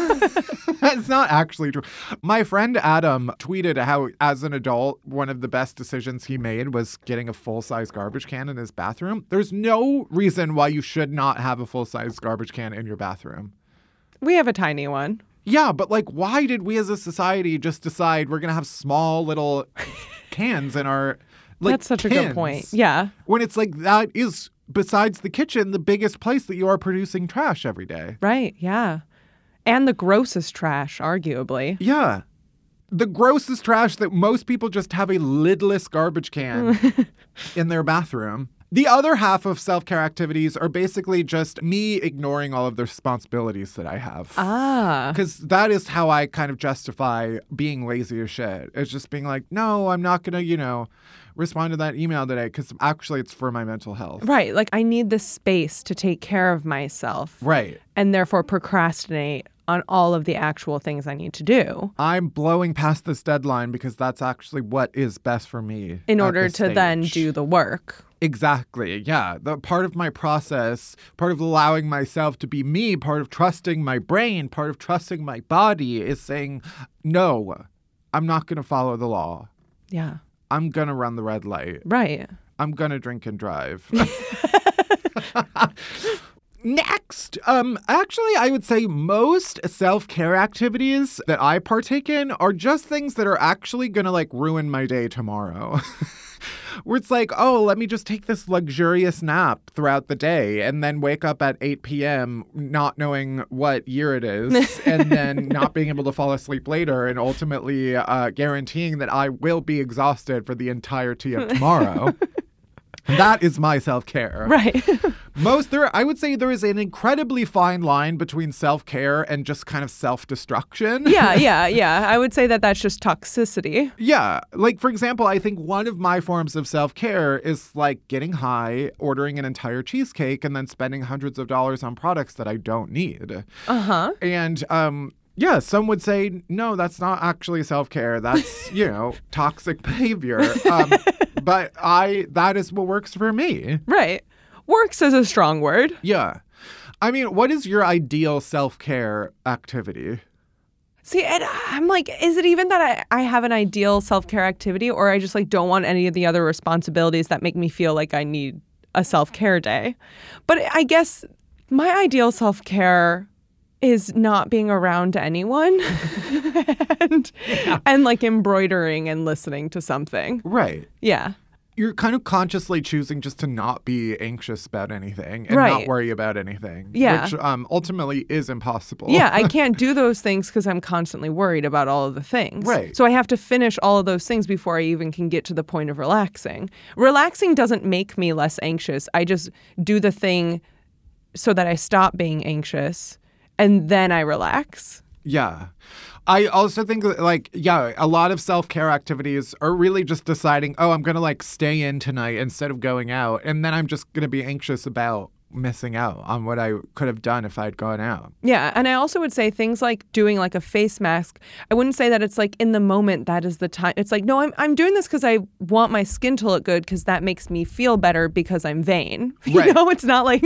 That's not actually true. My friend Adam tweeted how, as an adult, one of the best decisions he made was getting a full-size garbage can in his bathroom. There's no reason why you should not have a full-size garbage can in your bathroom. We have a tiny one. Yeah, but like, why did we as a society just decide we're going to have small little cans in our That's such a good point. Yeah. When it's like that is, besides the kitchen, the biggest place that you are producing trash every day. Right, yeah. And the grossest trash, arguably. Yeah. The grossest trash that most people just have a lidless garbage can in their bathroom. The other half of self-care activities are basically just me ignoring all of the responsibilities that I have. Because that is how I kind of justify being lazy as shit. It's just being like, no, I'm not going to, respond to that email today because actually it's for my mental health. Right. Like I need the space to take care of myself. Right. And therefore procrastinate on all of the actual things I need to do. I'm blowing past this deadline because that's actually what is best for me. In order to then do the work. Exactly. Yeah. The part of my process, part of allowing myself to be me, part of trusting my brain, part of trusting my body is saying, no, I'm not going to follow the law. Yeah. I'm going to run the red light. Right. I'm going to drink and drive. Next, actually, I would say most self-care activities that I partake in are just things that are actually going to like ruin my day tomorrow. Where it's like, oh, let me just take this luxurious nap throughout the day and then wake up at 8 p.m. not knowing what year it is and then not being able to fall asleep later and ultimately guaranteeing that I will be exhausted for the entirety of tomorrow. That is my self-care. Right. I would say there is an incredibly fine line between self-care and just kind of self-destruction. Yeah. I would say that that's just toxicity. Yeah. Like, for example, I think one of my forms of self-care is like getting high, ordering an entire cheesecake, and then spending hundreds of dollars on products that I don't need. Uh-huh. And, yeah, some would say, no, that's not actually self-care. That's, toxic behavior. But that is what works for me. Right. Works is a strong word. Yeah. I mean, what is your ideal self-care activity? See, and I'm like, is it even that I have an ideal self-care activity or I just like don't want any of the other responsibilities that make me feel like I need a self-care day? But I guess my ideal self-care is not being around anyone and like embroidering and listening to something. Right. Yeah. You're kind of consciously choosing just to not be anxious about anything and Right. not worry about anything. Yeah. Which ultimately is impossible. Yeah, I can't do those things because I'm constantly worried about all of the things. Right. So I have to finish all of those things before I even can get to the point of relaxing. Relaxing doesn't make me less anxious. I just do the thing so that I stop being anxious and then I relax. Yeah. I also think that, like, yeah, a lot of self-care activities are really just deciding, oh, I'm going to, like, stay in tonight instead of going out. And then I'm just going to be anxious about missing out on what I could have done if I'd gone out. Yeah, and I also would say things like doing like a face mask. I wouldn't say that it's like in the moment that is the time. It's like, no, I'm doing this because I want my skin to look good because that makes me feel better because I'm vain. Right. You know, it's not like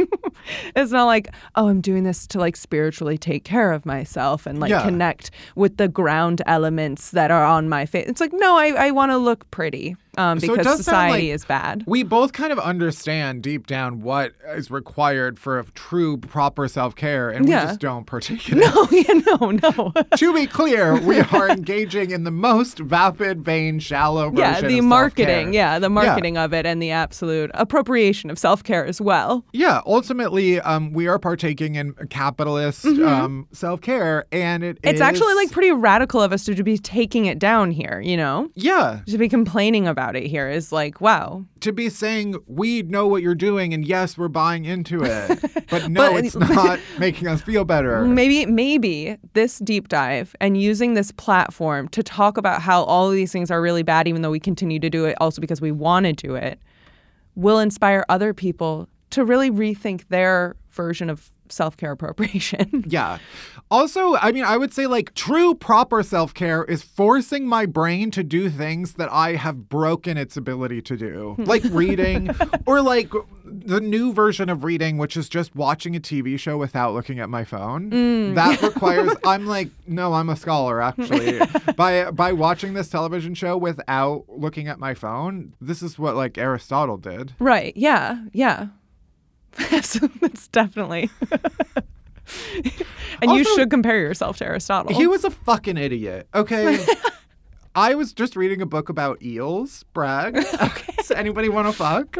oh, I'm doing this to like spiritually take care of myself and like connect with the ground elements that are on my face. It's like, no, I want to look pretty. Because society is bad. We both kind of understand deep down what is required for a true, proper self-care, and we just don't partake in it. No. To be clear, we are engaging in the most vapid, vain, shallow version of self-care. The marketing of it and the absolute appropriation of self-care as well. Yeah, ultimately, we are partaking in capitalist self-care, and it's actually like pretty radical of us to be taking it down here, you know? Yeah. To be complaining about it here is like, wow. To be saying, we know what you're doing, and yes, we're buying into it. But no, it's not making us feel better. Maybe this deep dive and using this platform to talk about how all of these things are really bad, even though we continue to do it also because we want to do it, will inspire other people to really rethink their version of self-care appropriation. Yeah. Also, I mean, I would say like true proper self-care is forcing my brain to do things that I have broken its ability to do. Like reading or like the new version of reading, which is just watching a TV show without looking at my phone. That requires, I'm like, no, I'm a scholar actually. By watching this television show without looking at my phone, this is what like Aristotle did. Right. Yeah. That's definitely. And also, you should compare yourself to Aristotle. He was a fucking idiot. Okay. I was just reading a book about eels. Brag. Okay. Does anybody want to fuck?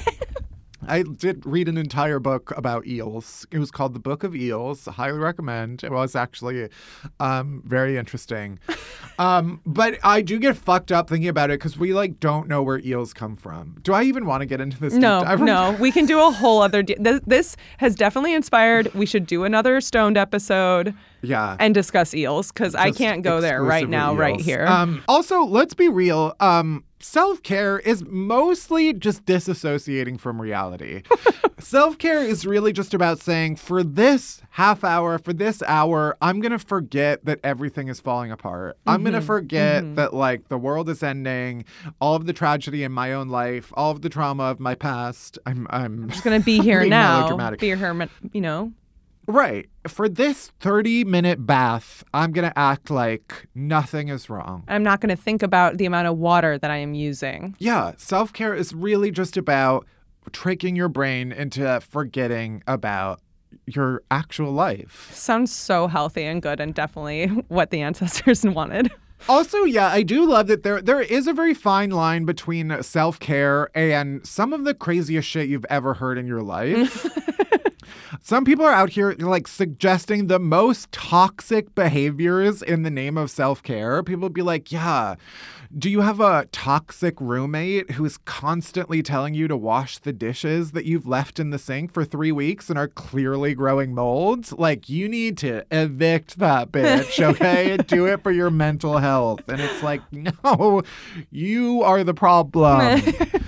I did read an entire book about eels. It was called The Book of Eels. I highly recommend. It was actually very interesting. But I do get fucked up thinking about it because we like don't know where eels come from. Do I even want to get into this? No. We can do a whole other. This has definitely inspired. We should do another Stoned episode. Yeah. And discuss eels because I can't go there right now, eels. right here. Also, let's be real. Self-care is mostly just disassociating from reality. Self-care is really just about saying, for this half hour, for this hour, I'm going to forget that everything is falling apart. I'm going to forget that, like, the world is ending, all of the tragedy in my own life, all of the trauma of my past. I'm just going to be here now. Be here, you know. Right. For this 30-minute bath, I'm going to act like nothing is wrong. I'm not going to think about the amount of water that I am using. Yeah. Self-care is really just about tricking your brain into forgetting about your actual life. Sounds so healthy and good and definitely what the ancestors wanted. Also, yeah, I do love that there is a very fine line between self-care and some of the craziest shit you've ever heard in your life. Some people are out here like suggesting the most toxic behaviors in the name of self-care. People be like, yeah, do you have a toxic roommate who's constantly telling you to wash the dishes that you've left in the sink for 3 weeks and are clearly growing molds? Like, you need to evict that bitch, okay? Do it for your mental health. And it's like, no, you are the problem.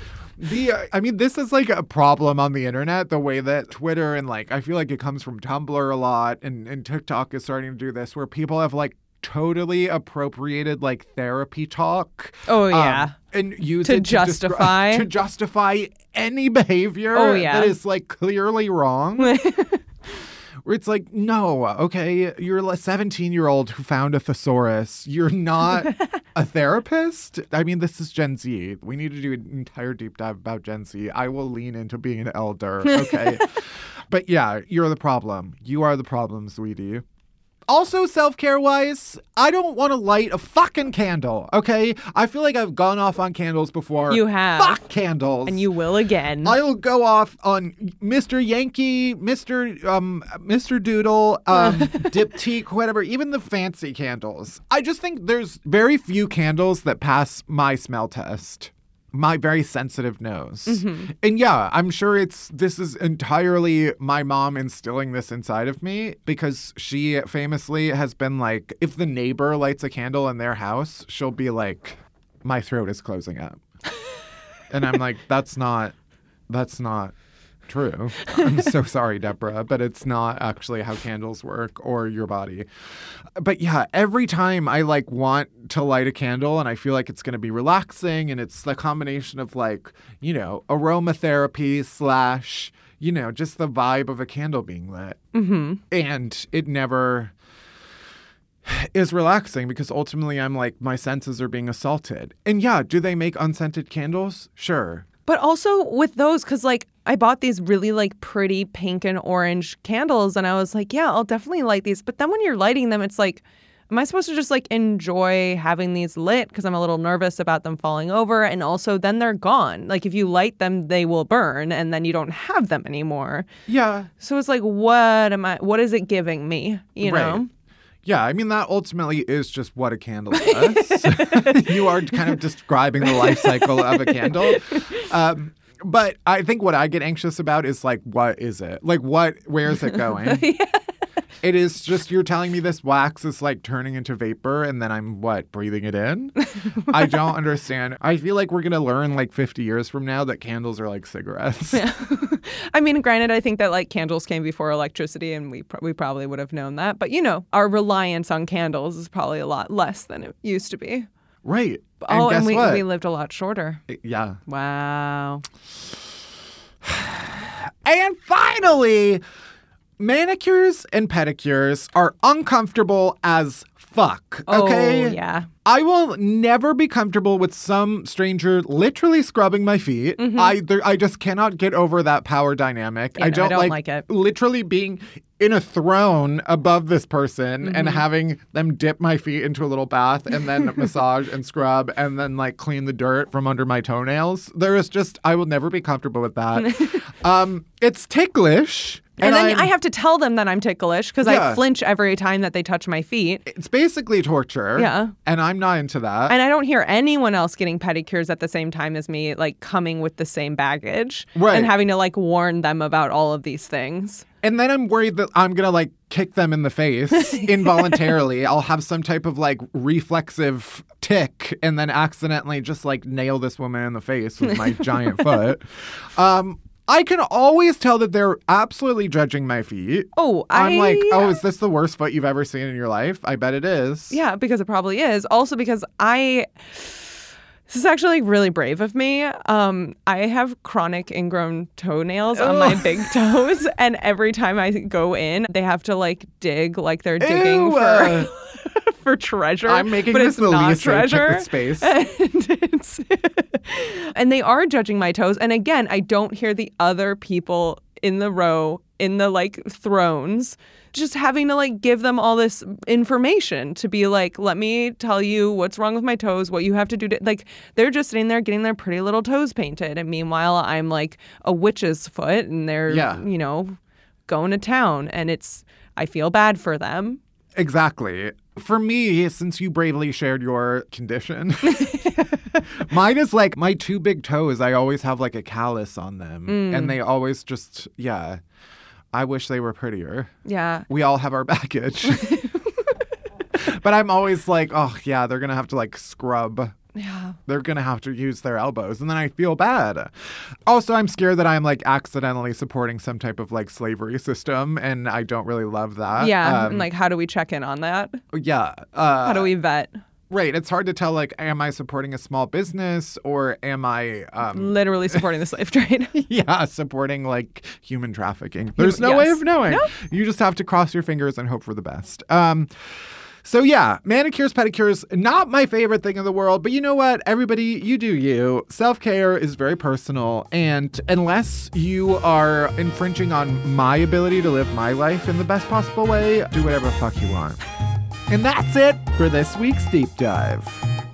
I mean, this is like a problem on the internet, the way that Twitter and like, I feel like it comes from Tumblr a lot and TikTok is starting to do this where people have like totally appropriated like therapy talk. Oh, yeah. And use to it justify. to justify any behavior that is like clearly wrong. Where it's like, no, okay, you're a 17-year-old who found a thesaurus. You're not a therapist. I mean, this is Gen Z. We need to do an entire deep dive about Gen Z. I will lean into being an elder, okay? But yeah, you're the problem. You are the problem, sweetie. Also, self-care wise, I don't want to light a fucking candle, okay? I feel like I've gone off on candles before. You have. Fuck candles. And you will again. I will go off on Mr. Yankee, Mr. Doodle, Diptyque, whatever, even the fancy candles. I just think there's very few candles that pass my smell test. My very sensitive nose. Mm-hmm. And yeah, I'm sure this is entirely my mom instilling this inside of me, because she famously has been like, if the neighbor lights a candle in their house, she'll be like, my throat is closing up. And I'm like, that's not true. I'm so sorry, Deborah, but it's not actually how candles work or your body. But yeah, every time I like want to light a candle and I feel like it's going to be relaxing, and it's the combination of like, aromatherapy / just the vibe of a candle being lit. Mm-hmm. And it never is relaxing, because ultimately I'm like, my senses are being assaulted. And yeah, do they make unscented candles? Sure. But also with those, because like I bought these really like pretty pink and orange candles, and I was like, yeah, I'll definitely light these. But then when you're lighting them, it's like, am I supposed to just like enjoy having these lit because I'm a little nervous about them falling over? And also then they're gone. Like if you light them, they will burn, and then you don't have them anymore. Yeah. So it's like, what is it giving me? You know? Yeah, I mean, that ultimately is just what a candle does. You are kind of describing the life cycle of a candle. But I think what I get anxious about is like, what is it? Like, where is it going? Yeah. It is just, you're telling me this wax is like turning into vapor, and then I'm breathing it in? I don't understand. I feel like we're going to learn like 50 years from now that candles are like cigarettes. Yeah. I mean, granted, I think that like candles came before electricity, and we probably would have known that. But, our reliance on candles is probably a lot less than it used to be. Right. And we lived a lot shorter. Yeah. Wow. And finally, manicures and pedicures are uncomfortable as fuck, okay? Oh, yeah. I will never be comfortable with some stranger literally scrubbing my feet. Mm-hmm. I just cannot get over that power dynamic. Yeah, I don't like it. Literally being in a throne above this person and having them dip my feet into a little bath and then massage and scrub and then like clean the dirt from under my toenails. I will never be comfortable with that. It's ticklish. And then I have to tell them that I'm ticklish because I flinch every time that they touch my feet. It's basically torture. Yeah. And I'm not into that. And I don't hear anyone else getting pedicures at the same time as me, like coming with the same baggage. Right. And having to like warn them about all of these things. And then I'm worried that I'm going to like kick them in the face involuntarily. I'll have some type of like reflexive tick and then accidentally just like nail this woman in the face with my giant foot. I can always tell that they're absolutely judging my feet. I'm like, is this the worst foot you've ever seen in your life? I bet it is. Yeah, because it probably is. Also because this is actually really brave of me. I have chronic ingrown toenails on my big toes. And every time I go in, they have to like dig like they're digging for treasure. I'm making but this it's the not least treasure. space. And they are judging my toes. And again, I don't hear the other people in the row, in the like thrones, just having to like give them all this information to be like, let me tell you what's wrong with my toes, what you have to do to like, they're just sitting there getting their pretty little toes painted. And meanwhile, I'm like a witch's foot and they're, going to town, and I feel bad for them. Exactly. For me, since you bravely shared your condition, mine is like my two big toes. I always have like a callus on them and they always just, I wish they were prettier. Yeah. We all have our baggage. But I'm always like, oh, yeah, they're going to have to like scrub. Yeah. They're going to have to use their elbows. And then I feel bad. Also, I'm scared that I'm like accidentally supporting some type of like slavery system. And I don't really love that. Yeah. And like, how do we check in on that? Yeah. How do we vet? Right. It's hard to tell, like, am I supporting a small business or am I... literally supporting the slave trade. Yeah, supporting, like, human trafficking. There's no way of knowing. No? You just have to cross your fingers and hope for the best. So yeah, manicures, pedicures, not my favorite thing in the world, but you know what? Everybody, you do you. Self-care is very personal, and unless you are infringing on my ability to live my life in the best possible way, do whatever the fuck you want. And that's it for this week's Deep Dive.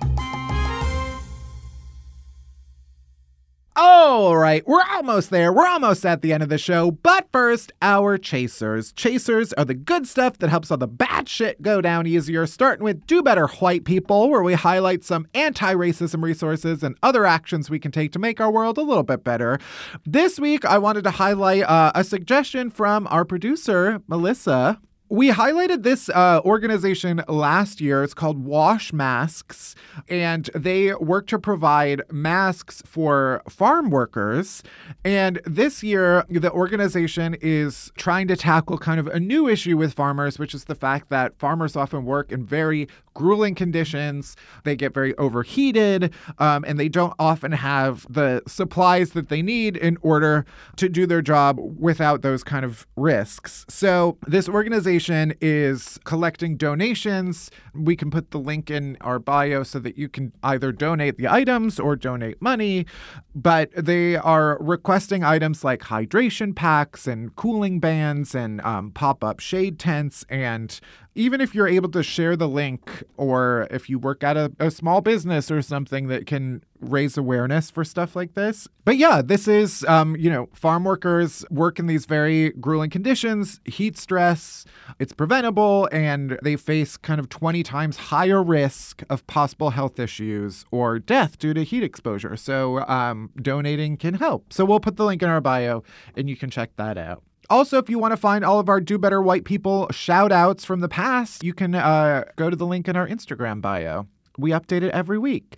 All right, we're almost there. We're almost at the end of the show. But first, our chasers. Chasers are the good stuff that helps all the bad shit go down easier, starting with Do Better White People, where we highlight some anti-racism resources and other actions we can take to make our world a little bit better. This week, I wanted to highlight a suggestion from our producer, Melissa. We highlighted this organization last year. It's called Wash Masks, and they work to provide masks for farm workers. And this year, the organization is trying to tackle kind of a new issue with farmers, which is the fact that farmers often work in very grueling conditions. They get very overheated, and they don't often have the supplies that they need in order to do their job without those kind of risks. So this organization is collecting donations. We can put the link in our bio so that you can either donate the items or donate money, but they are requesting items like hydration packs and cooling bands and pop-up shade tents. And even if you're able to share the link, or if you work at a small business or something that can raise awareness for stuff like this. But yeah, this is, farm workers work in these very grueling conditions, heat stress, it's preventable, and they face kind of 20 times higher risk of possible health issues or death due to heat exposure. So donating can help. So we'll put the link in our bio and you can check that out. Also, if you want to find all of our Do Better White People shout outs from the past, you can go to the link in our Instagram bio. We update it every week.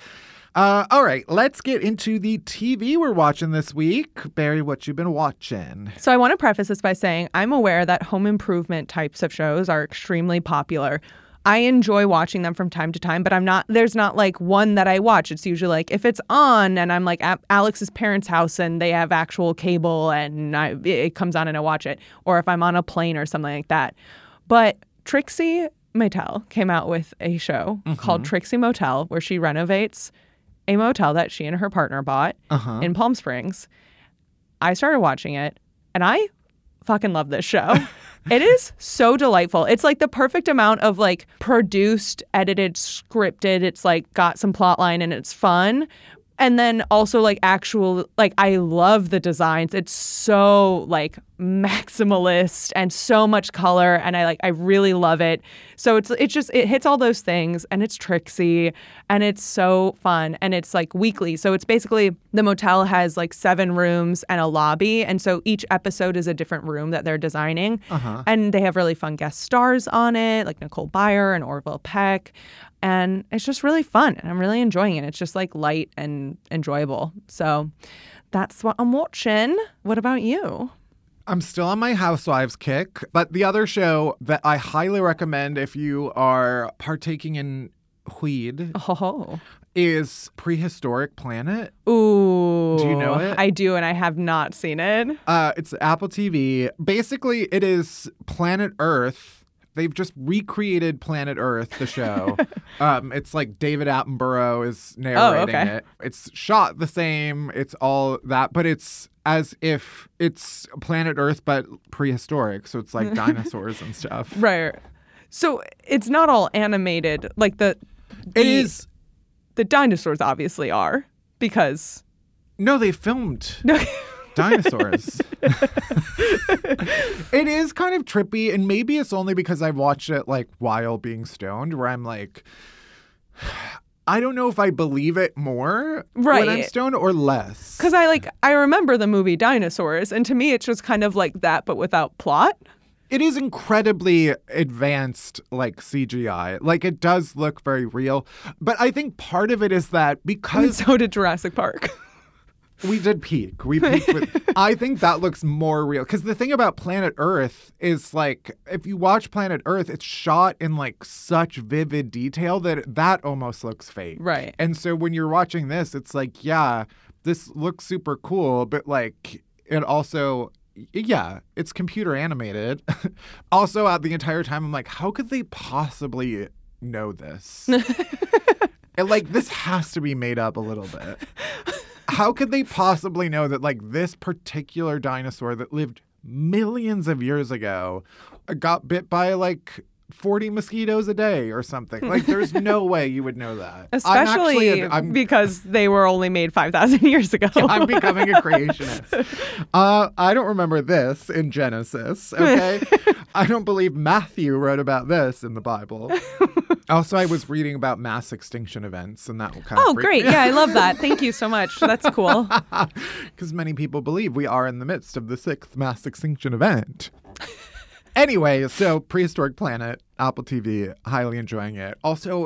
All right, let's get into the TV we're watching this week. Barry, what you been watching? So I want to preface this by saying I'm aware that home improvement types of shows are extremely popular. I enjoy watching them from time to time, but there's not like one that I watch. It's usually like if it's on and I'm like at Alex's parents' house and they have actual cable and it comes on and I watch it, or if I'm on a plane or something like that. But Trixie Mattel came out with a show called Trixie Motel, where she renovates a motel that she and her partner bought in Palm Springs. I started watching it and I fucking love this show. It is so delightful. It's like the perfect amount of like produced, edited, scripted. It's like got some plot line and it's fun. And then also like actual, like I love the designs. It's so like maximalist and so much color, and I really love it. So it hits all those things, and it's Trixie, and it's so fun, and it's like weekly. So it's basically the motel has like 7 rooms and a lobby, and so each episode is a different room that they're designing. And they have really fun guest stars on it, like Nicole Byer and Orville Peck. And it's just really fun, and I'm really enjoying it. It's just like light and enjoyable. So that's what I'm watching. What about you? I'm still on my Housewives kick, but the other show that I highly recommend if you are partaking in weed is Prehistoric Planet. Ooh. Do you know it? I do, and I have not seen it. It's Apple TV. Basically, it is Planet Earth. They've just recreated Planet Earth, the show. It's like David Attenborough is narrating it. It's shot the same. It's all that, but it's as if it's Planet Earth, but prehistoric. So it's like dinosaurs and stuff. Right. So it's not all animated. Like it is. The dinosaurs obviously are, because. No, they filmed dinosaurs. It is kind of trippy, and maybe it's only because I watched it like while being stoned, where I'm like, I don't know if I believe it more when I'm stoned or less. Because I remember the movie Dinosaurs, and to me it's just kind of like that, but without plot. It is incredibly advanced, like CGI. Like, it does look very real. But I think part of it is that because... And so did Jurassic Park. We did peak. We peaked with... I think that looks more real. Because the thing about Planet Earth is, like, if you watch Planet Earth, it's shot in, like, such vivid detail that almost looks fake. Right. And so when you're watching this, it's like, yeah, this looks super cool, but, like, it also... Yeah, it's computer animated. Also, the entire time, I'm like, how could they possibly know this. And, like, this has to be made up a little bit. How could they possibly know that, like, this particular dinosaur that lived millions of years ago got bit by, like, 40 mosquitoes a day or something? Like, there's no way you would know that. Especially because they were only made 5,000 years ago. I'm becoming a creationist. I don't remember this in Genesis, okay? I don't believe Matthew wrote about this in the Bible. Also, I was reading about mass extinction events, and that will kind of Oh, great. Yeah, I love that. Thank you so much. That's cool. Because many people believe we are in the midst of the 6th mass extinction event. Anyway, so Prehistoric Planet, Apple TV, highly enjoying it. Also,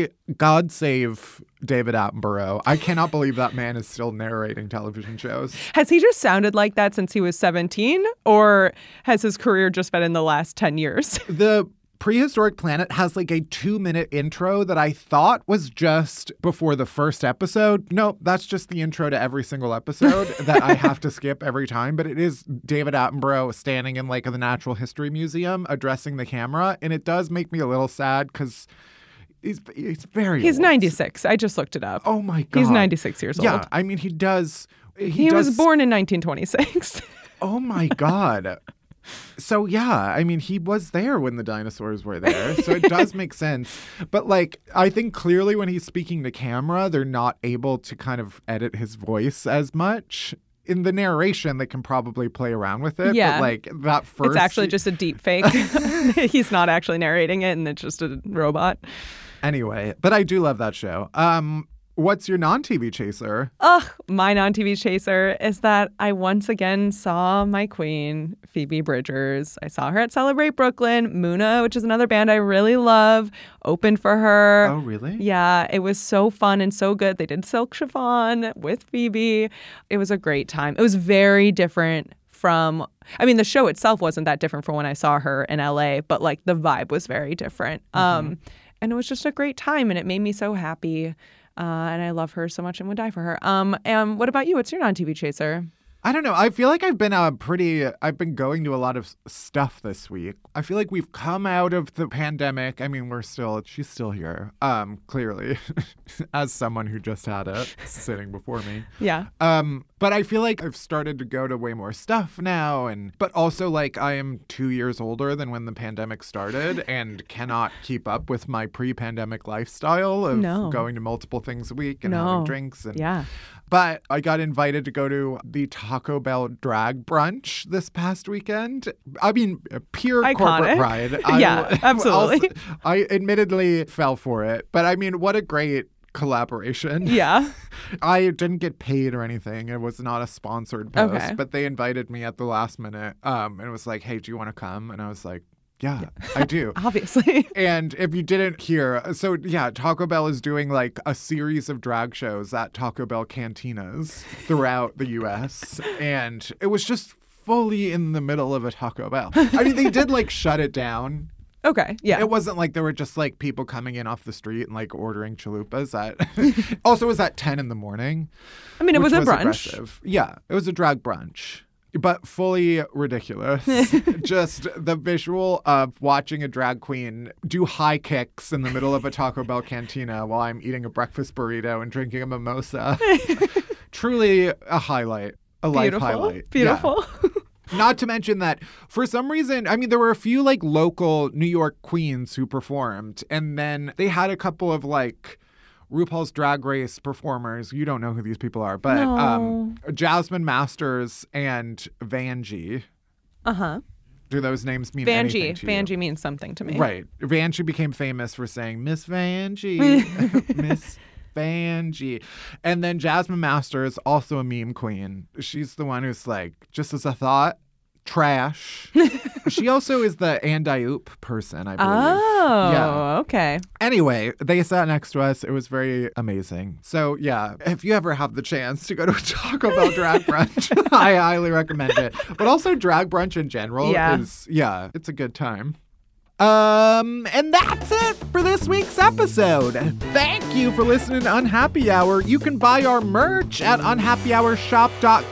God save David Attenborough. I cannot believe that man is still narrating television shows. Has he just sounded like that since he was 17? Or has his career just been in the last 10 years? The Prehistoric Planet has like a 2-minute intro that I thought was just before the first episode. No, that's just the intro to every single episode that I have to skip every time. But it is David Attenborough standing in like the Natural History Museum addressing the camera. And it does make me a little sad because he's very He's old. 96. I just looked it up. Oh my God. He's 96 years old. Yeah, I mean, he does. He was born in 1926. Oh my God. So, yeah, I mean, he was there when the dinosaurs were there. So it does make sense. But, like, I think clearly when he's speaking to camera, they're not able to kind of edit his voice as much. In the narration, they can probably play around with it. Yeah. But, like, that first... It's actually just a deep fake. He's not actually narrating it, and it's just a robot. Anyway, but I do love that show. What's your non-TV chaser? My non-TV chaser is that I once again saw my queen, Phoebe Bridgers. I saw her at Celebrate Brooklyn. Muna, which is another band I really love, opened for her. Oh, really? Yeah, it was so fun and so good. They did Silk Chiffon with Phoebe. It was a great time. It was very different from, I mean, the show itself wasn't that different from when I saw her in LA, but like the vibe was very different. And it was just a great time, and it made me so happy. And I love her so much and would die for her. And what about you? What's your non-TV chaser? I don't know. I feel like I've been I've been going to a lot of stuff this week. I feel like we've come out of the pandemic. I mean, she's still here, clearly, as someone who just had it sitting before me. Yeah. But I feel like I've started to go to way more stuff now. But also, like, I am 2 years older than when the pandemic started and cannot keep up with my pre-pandemic lifestyle of going to multiple things a week and having drinks. And, yeah. But I got invited to go to the Taco Bell drag brunch this past weekend. I mean, pure Iconic. Corporate pride. Yeah, absolutely. I admittedly fell for it. But I mean, what a great collaboration. Yeah. I didn't get paid or anything. It was not a sponsored post. Okay. But they invited me at the last minute. And it was like, hey, do you want to come? And I was like, yeah, I do. Obviously. And if you didn't hear, so yeah, Taco Bell is doing like a series of drag shows at Taco Bell cantinas throughout the U.S. And it was just fully in the middle of a Taco Bell. I mean, they did like shut it down. Okay, yeah. It wasn't like there were just like people coming in off the street and like ordering chalupas. Also, it was at 10 in the morning. I mean, it was a brunch. Aggressive. Yeah, it was a drag brunch. But fully ridiculous. Just the visual of watching a drag queen do high kicks in the middle of a Taco Bell cantina while I'm eating a breakfast burrito and drinking a mimosa. Truly a highlight, a life highlight. Beautiful. Yeah. Not to mention that for some reason, I mean, there were a few like local New York queens who performed, and then they had a couple of like RuPaul's Drag Race performers. You don't know who these people are, but Jasmine Masters and Vanjie. Uh-huh. Do those names mean anything to you? Vanjie means something to me. Right. Vanjie became famous for saying, Miss Vanjie, Miss Vanjie. And then Jasmine Masters, also a meme queen. She's the one who's like, just as a thought, trash. She also is the Andy-Oop person, I believe. Oh, yeah. Okay. Anyway, they sat next to us. It was very amazing. So, yeah, if you ever have the chance to go to a Taco Bell drag brunch, I highly recommend it. But also drag brunch in general is, it's a good time. And that's it for this week's episode. Thank you for listening to Unhappy Hour. You can buy our merch at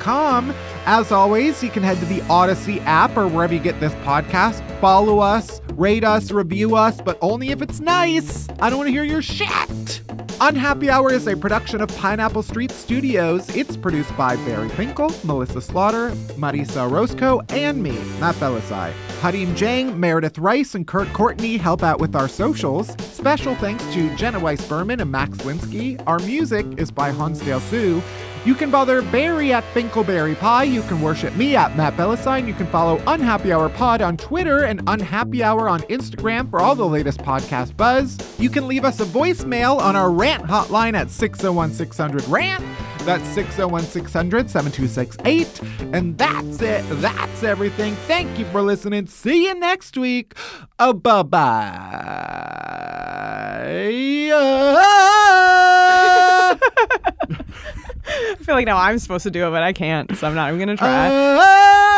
unhappyhourshop.com. As always, you can head to the Odyssey app or wherever you get this podcast. Follow us, Rate us, review us, but only if it's nice. I don't want to hear your shit. Unhappy Hour is a production of Pineapple Street Studios. It's produced by Barry Finkel, Melissa Slaughter, Marisa Orozco, and me, Matt Belisai. Hadim Jang, Meredith Rice, and Kurt Courtney help out with our socials. Special thanks to Jenna Weiss-Berman and Max Linsky. Our music is by Hansdale Sue. You can bother Barry at Finkelberry Pie. You can worship me at Matt Belisai. You can follow Unhappy Hour Pod on Twitter and Unhappy Hour on Instagram for all the latest podcast buzz. You can leave us a voicemail on our rant hotline at 601-600-RANT. That's 601-600-7268. And that's it. That's everything. Thank you for listening. See you next week. Bye-bye. I feel like now I'm supposed to do it, but I can't, so I'm not even going to try.